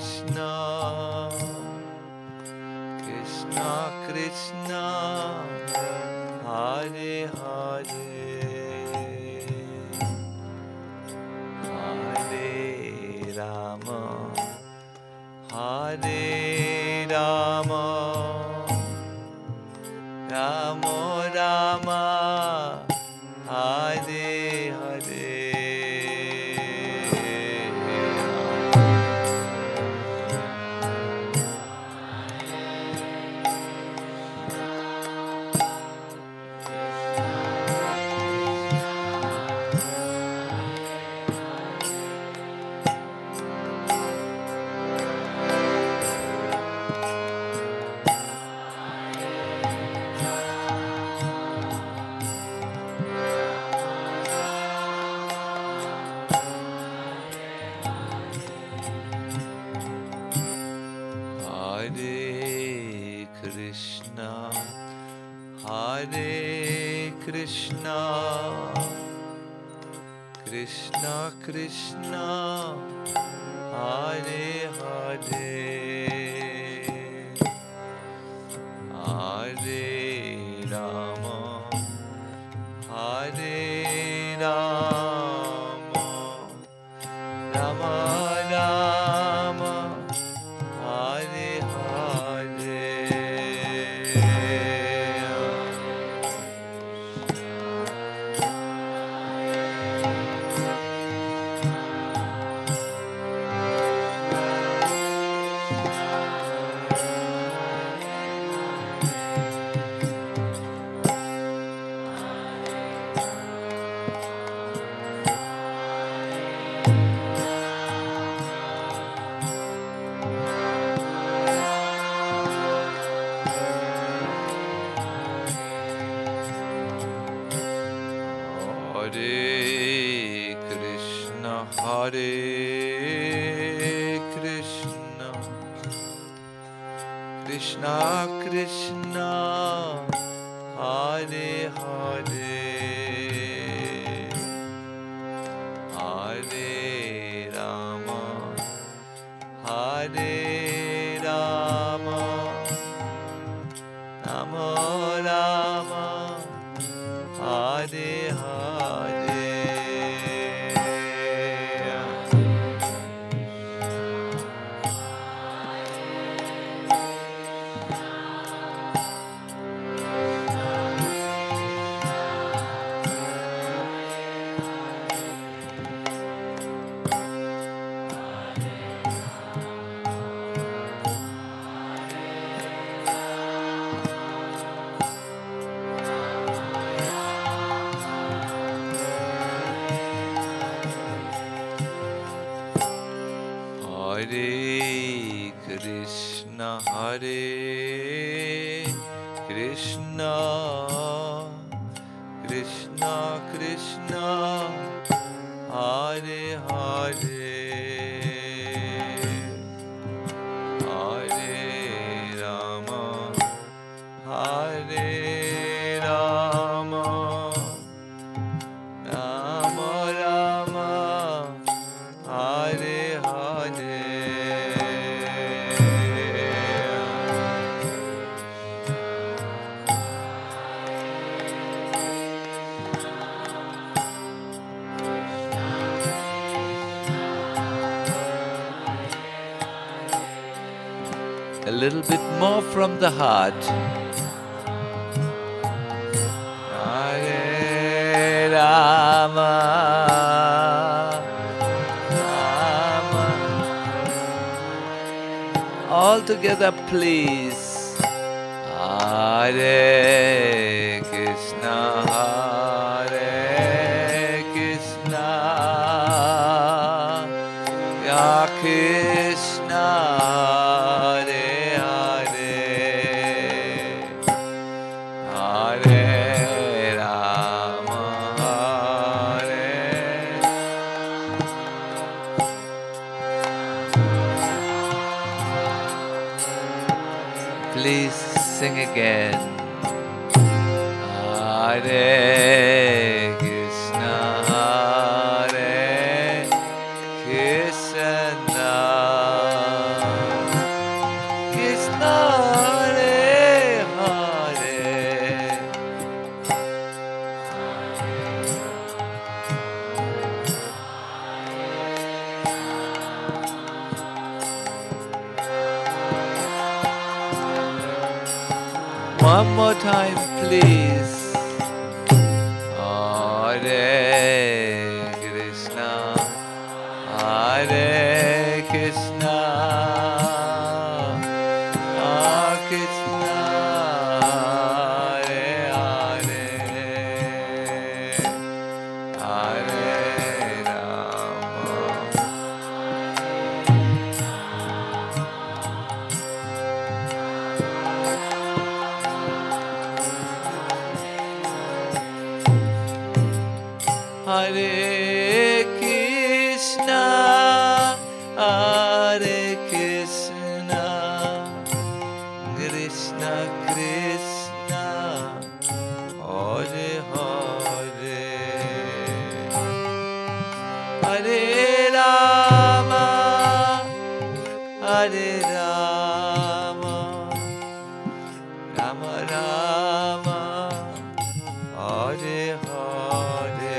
Krishna, Krishna Krishna, Hare Hare, Hare Rama, Hare Rama, Rama Rama, Hare Hare. Krishna, Krishna Krishna, Hare Hare, Hare Rama, Hare Rama, Rama Rama, Hare Hare. Hare Krishna, Krishna Krishna, Hare Hare, Hare Rama, Hare Rama, Rama Rama, Hare Hare. Hare Krishna, Hare Krishna, Krishna Krishna, Hare Hare, Hare Rama, Hare Rama, Rama Rama, Hare Hare. A little bit more from the heart. Hare Rama, Rama. All together, please. Hare Krishna, Hare Krishna, Ya Krishna. Please sing again. Hare Krishna, Hare Krishna, One more time, please. Hare Krishna, Hare Krishna, Hare Krishna, Hare Hare, Hare Rama. Hare Krishna, Hare Krishna, Krishna Krishna, Hare Hare, Hare Rama, Hare Rama, Rama Rama, Hare Hare.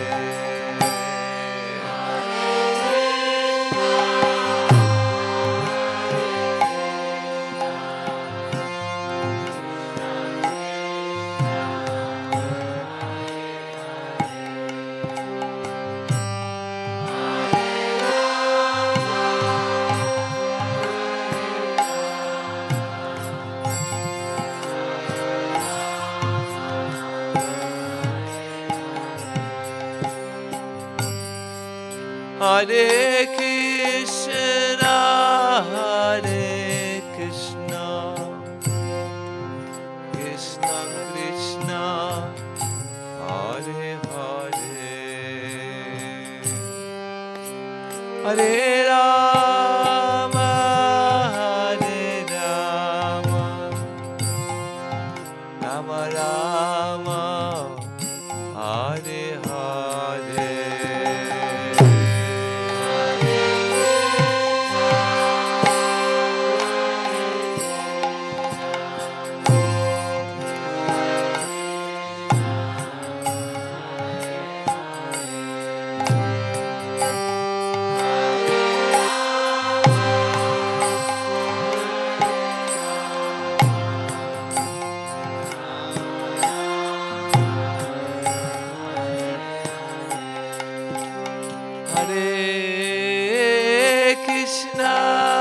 Hare Krishna, Hare Krishna, Krishna Krishna, Hare Hare, Hare Rama, Hare Rama, Rama Rama, Hare Hare. Hare Krishna,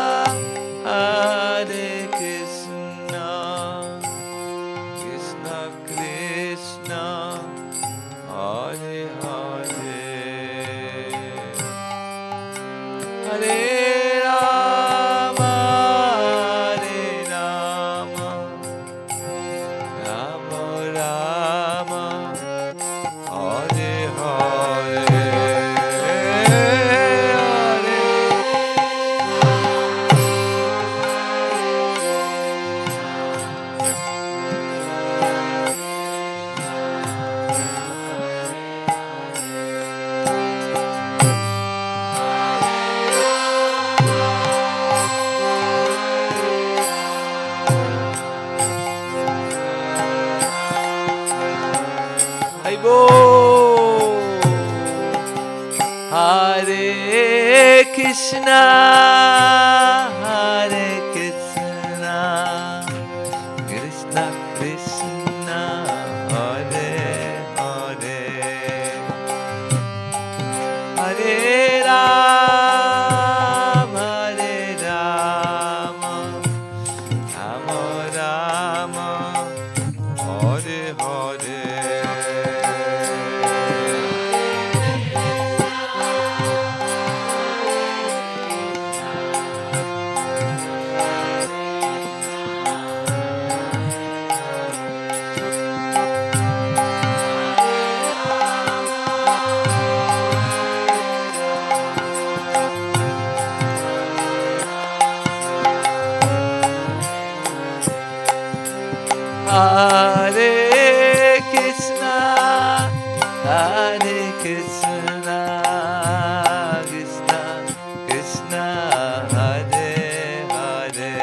Hare Krishna, Krishna Krishna, Hare Hare, Hare Rama, Hare Rama, Rama Rama, Hare Hare. Hare Krishna, Hare Krishna, Krishna Krishna, Hare Hare, Hare Rama, Hare Rama, Rama Rama, Hare Hare. Hare Krishna, Hare Krishna, Krishna Krishna, Hare Hare,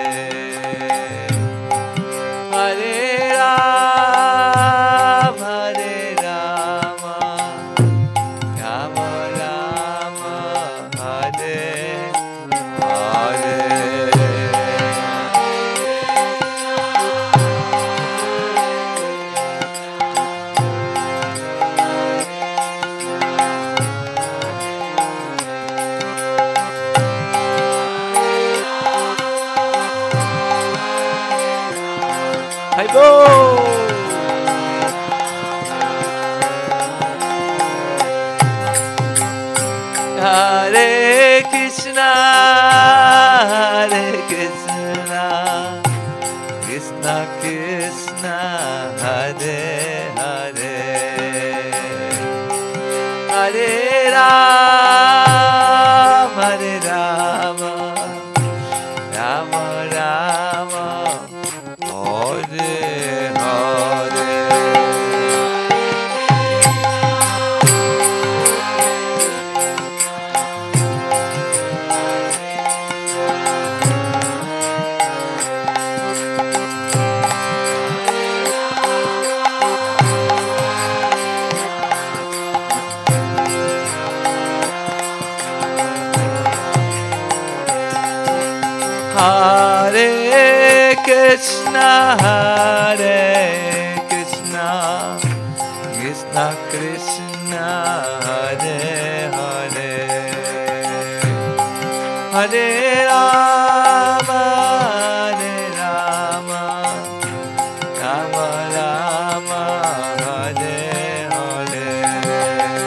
Hare Rama, Hare Rama, Rama Rama, Hare Hare. Haribo! Hare Krishna, Hare Krishna, Krishna Krishna, Hare Hare, Hare Ram, Hare Rama, Rama Rama, Hare Hare. Hare Krishna, Hare Krishna, Krishna Krishna, Hare Hare, Hare Rama, Hare Rama, Rama Rama, Hare Hare.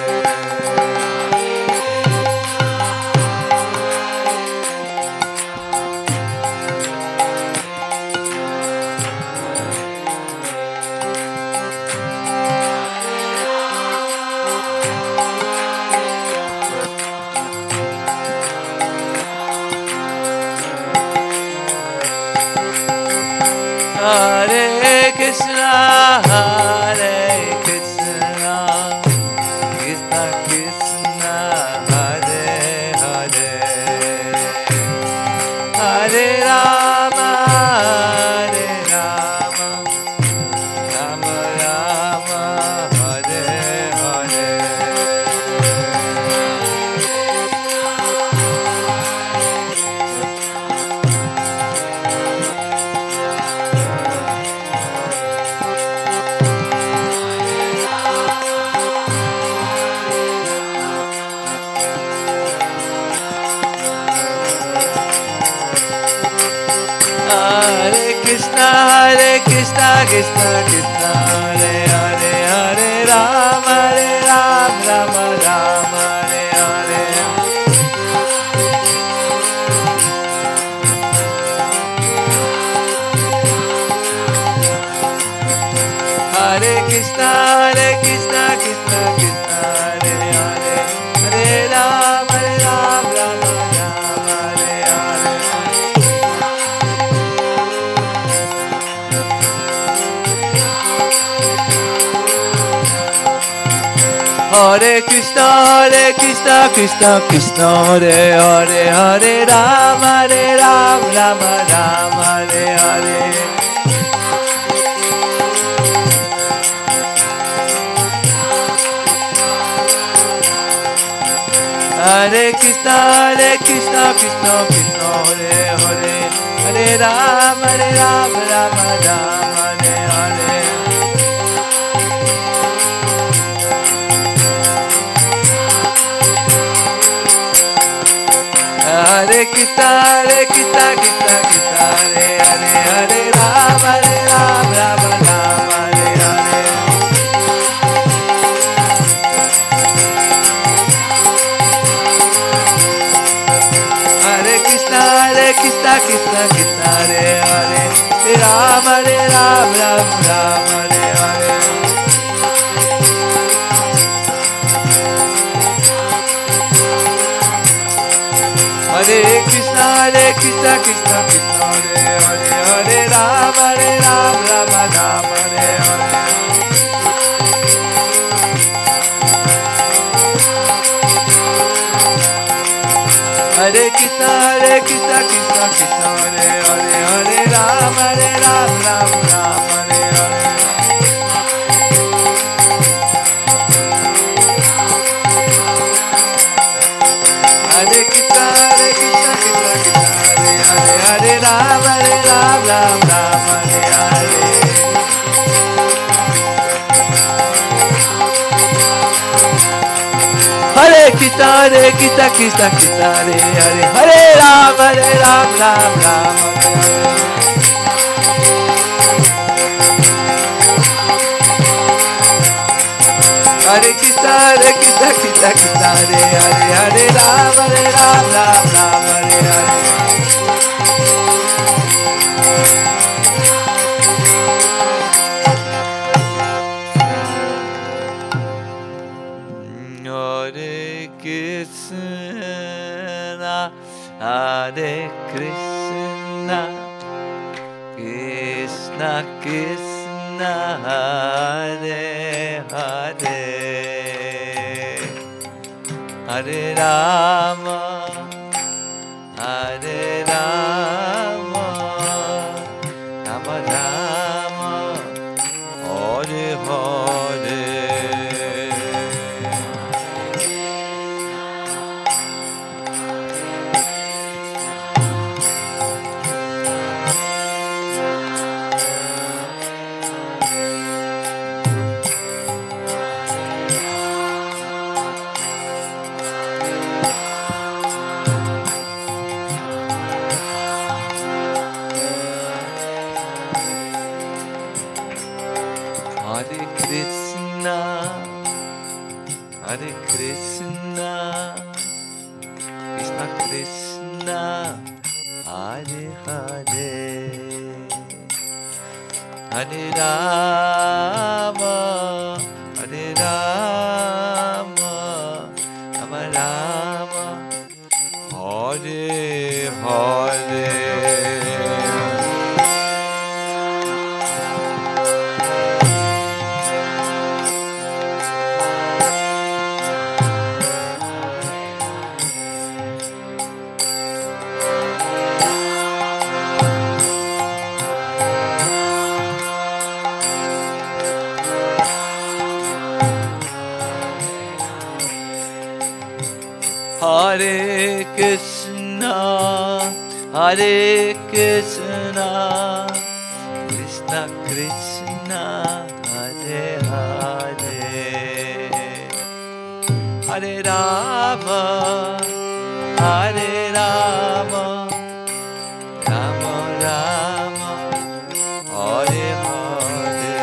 Hare Krishna, Hare Krishna, Krishna Krishna, Hare Hare, Hare Rama, Hare Rama, Rama Rama, Hare Hare. Hare Krishna, Hare Krishna, Krishna Krishna, Hare Hare, Hare Rama, Hare Rama, Rama Rama, Hare Hare. Hare Krishna, Hare Krishna, Krishna Krishna, Hare Hare, Hare Rama, Hare Rama, Rama Rama, Hare Hare. Hare Krishna, Hare Krishna, Krishna Krishna, Hare Hare, Hare Rama, Hare Rama, Rama Rama, Hare Hare. Hare Krishna, Hare Krishna, Krishna Krishna, Hare Hare, Hare Rama, Hare Rama, Rama Rama, Hare Hare. Hare Krishna, Hare Krishna, Krishna Krishna, Hare Hare, Hare Rama, Hare Rama, Rama Rama, Hare Hare. Hare Krishna, Hare Krishna, Krishna Krishna, Hare Hare, Hare Rama, Hare Rama, Rama Rama, Hare Hare. Hare Krishna, Hare Krishna, Krishna Krishna, Hare Hare, Hare Rama, Hare Rama, Rama Rama, Hare Hare. Hare Krishna, Hare Krishna, Krishna Krishna, Hare Hare, Hare Rama, Hare Rama, Rama Rama, Hare Hare. Hare Krishna, Hare Krishna, Krishna Krishna, Hare Hare, Hare Rama, Hare Rama, Rama Rama, Hare Hare. Hare Krishna, Hare Krishna, Krishna Krishna, Hare Hare, Hare Rama, Hare Rama, Rama Rama, Hare Hare. Hare Krishna, Hare Krishna, Krishna Krishna, Hare Hare, Hare Ram, Hare Ram, Ram Ram, Hare Hare. Hare Krishna, Hare Krishna, Krishna Krishna, Hare Hare, Hare Rama, Hare Rama, Rama Rama, Hare Hare. Hare Krishna, Hare Krishna, Krishna Krishna, Hare Hare, Hare Rama, Hare Rama, Rama Rama, Hare Hare. Hare Krishna, Hare Krishna, Krishna Krishna, Hare Hare, Hare Rama, Hare Rama, Rama Rama, Hare Hare.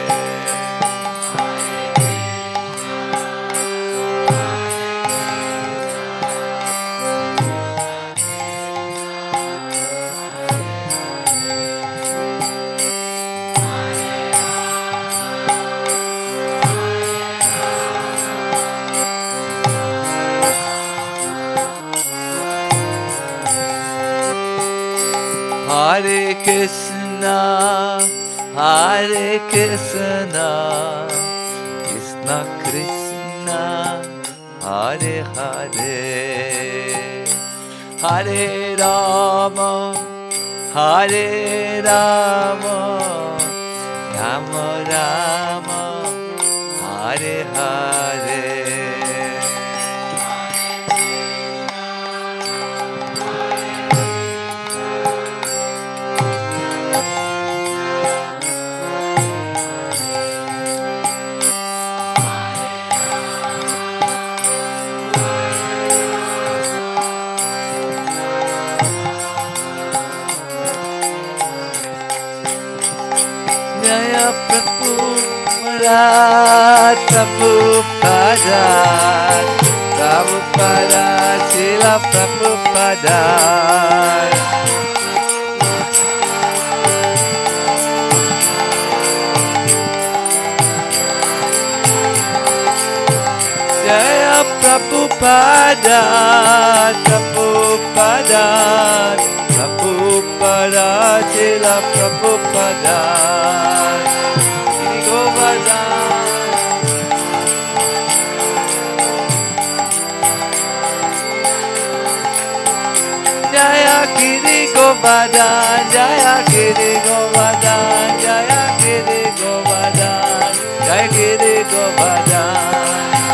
Hare Krishna, Hare Krishna, Krishna Krishna, Hare Hare, Hare Rama, Hare Rama, Rama Rama, Hare Hare. Jaya Prabhupada, Prabhupada, Prabhupada, Srila Prabhupada. Jaya Prabhupada, Prabhupada, Prabhupada, Srila Prabhupada. Giri Govardhan. Jaya Giri Govardhan, Jaya Giri Govardhan, Jaya Giri Govardhan, Jaya Giri Govardhan.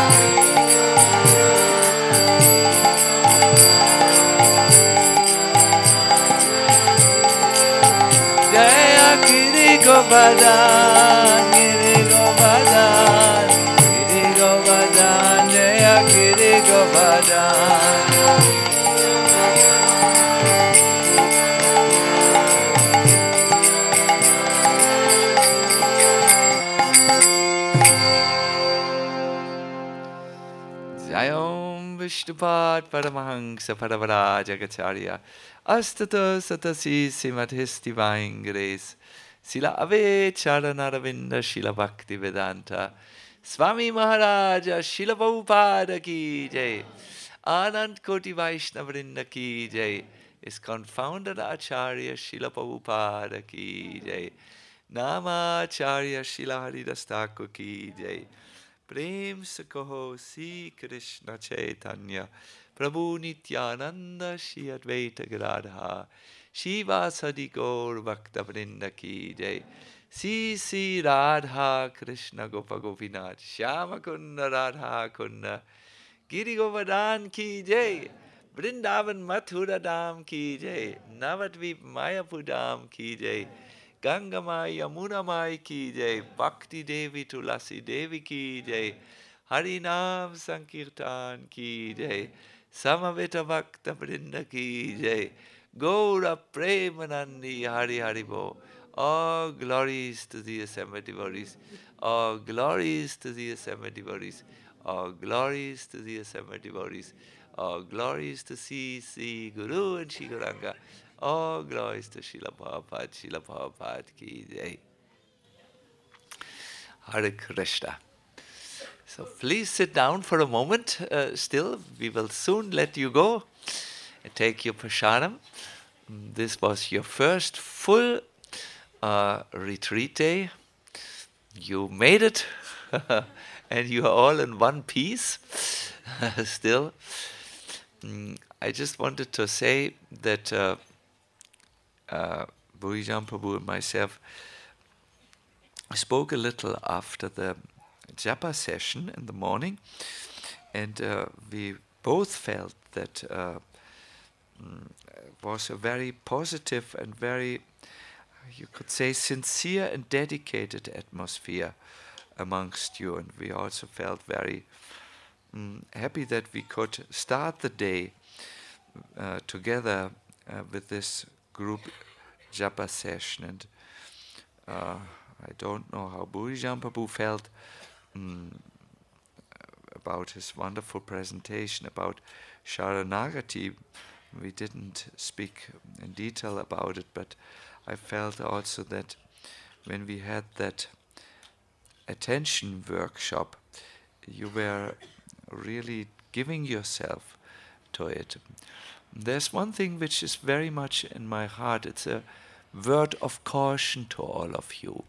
Jaya Giri Govardhan, Giri Govardhan, Giri Govardhan, Jaya Giri Govardhan. Vishnupad Paramahansa Paravarajagacharya Astata Satasi Simatis Divine Grace Sila Ave Charanaravinda Shila Bhakti Vedanta Swami Maharaja Shila Prabhupada Ki Jai Anand Koti Vaishnavrinda Ki Jai is confounded Acharya Shila Prabhupada Ki Jai Namacharya Shila Haridas Thakur Ki Jai Prem Sakoho Si Krishna Chaitanya Prabhu Nityananda Shri Advaita Gadadhar Shiva Sadi Gaur Bhakta Vrinda Ki Jai Si Si Radha Krishna Gopa Gopinath Shyama Kunda Radha Kunda Giri Govardhan Ki Jai Vrindavan Mathura Dham Ki Jai Navadvip Mayapur Dham Ki Jai Ganga Mai Yamuna Mai Ki Jai Bhakti Devi Tulasi Devi Ki Jai Harinam Sankirtan Ki Jai Samaveta Bhakta Vrinda Ki Jai Gaura Premanandi Hari Haribo. All glories to the assembled devotees. All glories to the assembled devotees. All glories to the assembled devotees. All glories to C C Guru and Shri Gauranga. All glories to Srila Prabhupada, Srila Prabhupada Ki Jai. Hare Krishna. So please sit down for a moment uh, still. We will soon let you go and take your prasadam. This was your first full uh, retreat day. You made it and you are all in one piece still. Mm, I just wanted to say that uh, uh, Bhuijan Prabhu and myself spoke a little after the japa session in the morning, and uh, we both felt that uh, mm, it was a very positive and very, you could say, sincere and dedicated atmosphere amongst you, and we also felt very mm, happy that we could start the day uh, together uh, with this group japa session. And uh, I don't know how Bhuijan Prabhu felt mm, about his wonderful presentation about Sharanagati. We didn't speak in detail about it, but I felt also that when we had that attention workshop, you were really giving yourself to it. There's one thing which is very much in my heart. It's a word of caution to all of you.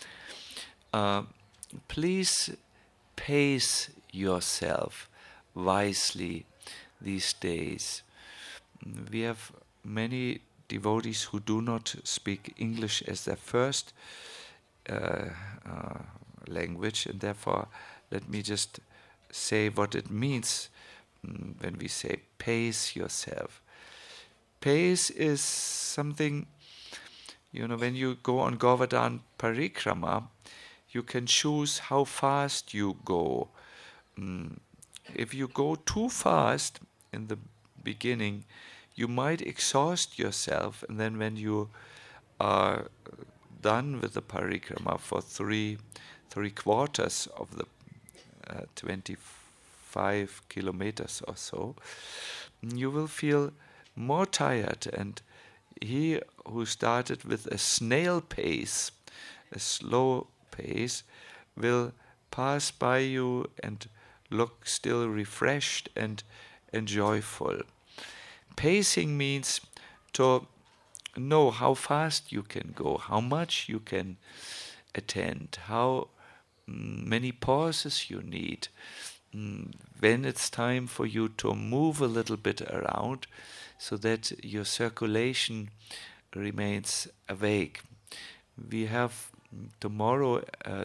Uh, please pace yourself wisely these days. We have many devotees who do not speak English as their first uh, uh, language, and therefore let me just say what it means mm, when we say pace yourself. Pace is something, you know, when you go on Govardhan Parikrama, you can choose how fast you go. Mm, if you go too fast in the beginning, you might exhaust yourself, and then when you are done with the parikrama for three three quarters of the uh, twenty-five kilometers or so, you will feel more tired. And he who started with a snail pace, a slow pace, will pass by you and look still refreshed and, and joyful. Pacing means to know how fast you can go, how much you can attend, how mm, many pauses you need, mm, when it's time for you to move a little bit around so that your circulation remains awake. We have tomorrow uh,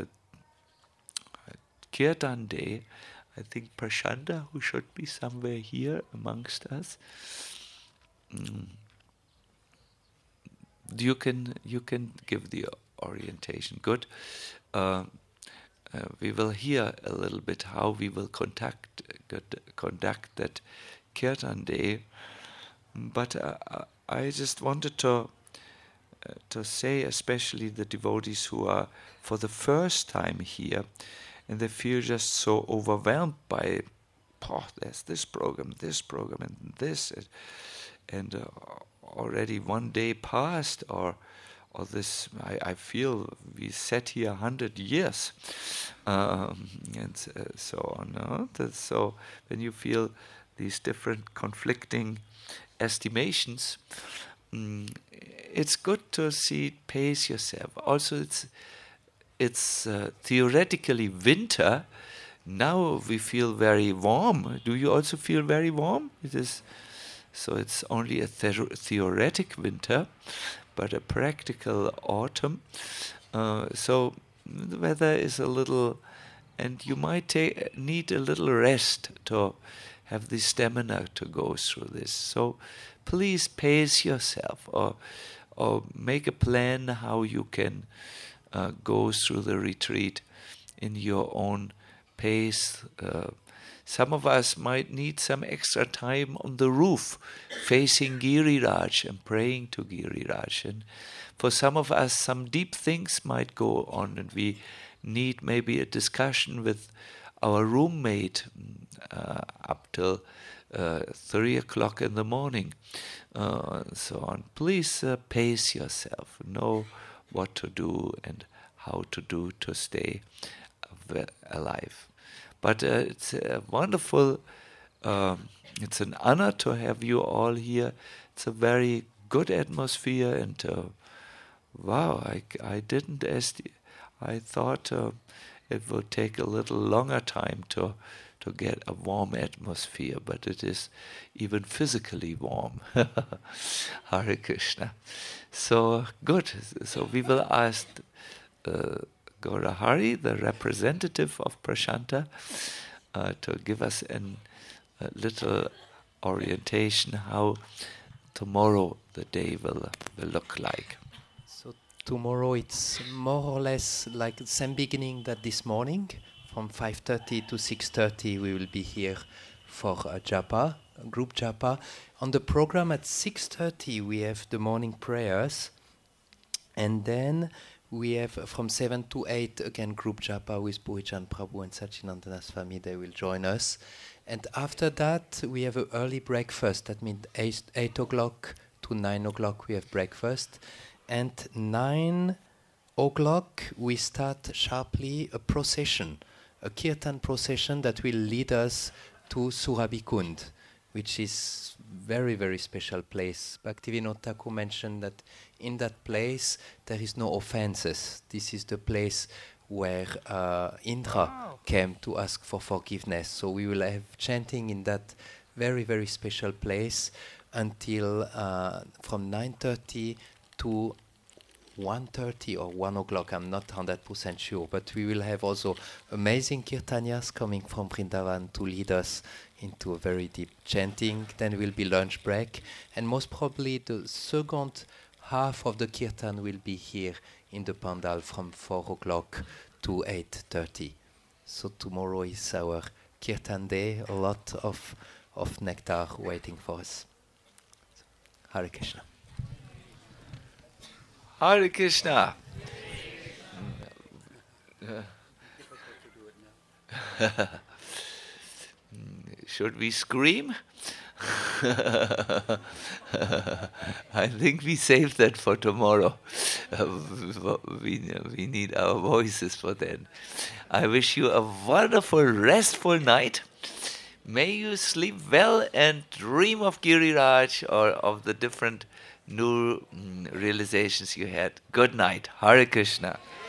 Kirtan Day. I think Prashanda, who should be somewhere here amongst us, mm, you can you can give the orientation. Good. Uh, uh, we will hear a little bit how we will conduct conduct that Kirtan Day. But uh, I just wanted to uh, to say, especially the devotees who are for the first time here, and they feel just so overwhelmed by oh, there's this program, this program, and this, and, and uh, already one day passed, or or this, I, I feel we sat here a hundred years, um, and uh, so on. No? That's so when you feel these different conflicting estimations, mm, it's good to see, pace yourself. Also, it's it's uh, theoretically winter. Now we feel very warm. Do you also feel very warm? It is, so it's only a the- theoretic winter, but a practical autumn. Uh, so the weather is a little, and you might ta- need a little rest to have the stamina to go through this. So please pace yourself, or or make a plan how you can uh, go through the retreat in your own pace. Uh, some of us might need some extra time on the roof, facing Giriraj and praying to Giriraj. And for some of us, some deep things might go on, and we need maybe a discussion with our roommate uh, up till uh, three o'clock in the morning, uh, and so on. Please uh, pace yourself, know what to do and how to do to stay alive. But uh, it's a wonderful, um, it's an honor to have you all here. It's a very good atmosphere, and uh, wow, I, I didn't esti- I thought uh, it would take a little longer time to to get a warm atmosphere, but it is even physically warm. Hare Krishna. So good. So we will ask uh, Gaurahari, the representative of Prashanta, uh, to give us an, a little orientation how tomorrow the day will will look like. So tomorrow it's more or less like the same beginning that this morning. From five thirty to six thirty we will be here for a japa, a group japa. On the program at six thirty we have the morning prayers, and then we have uh, from seven to eight again group japa with Bhujan Prabhu and Sachinandana Swami. They will join us. And after that we have an early breakfast. That means eight, eight o'clock to nine o'clock we have breakfast. And nine o'clock we start sharply a procession, a kirtan procession that will lead us to Surabhikund, which is very, very special place. Bhaktivinoda Thakur mentioned that in that place there is no offenses. This is the place where uh, Indra wow. came to ask for forgiveness. So we will have chanting in that very, very special place until uh, from nine thirty to one thirty or one o'clock. I'm not one hundred percent sure, but we will have also amazing kirtanias coming from Vrindavan to lead us into a very deep chanting. Then will be lunch break, and most probably the second half of the kirtan will be here in the pandal from four o'clock to eight thirty. So tomorrow is our kirtan day, a lot of, of nectar waiting for us. So, Hare Krishna. Hare Krishna. Should we scream? I think we save that for tomorrow. Uh, we, we need our voices for that. I wish you a wonderful, restful night. May you sleep well and dream of Giriraj or of the different new mm, realizations you had. Good night. Hare Krishna.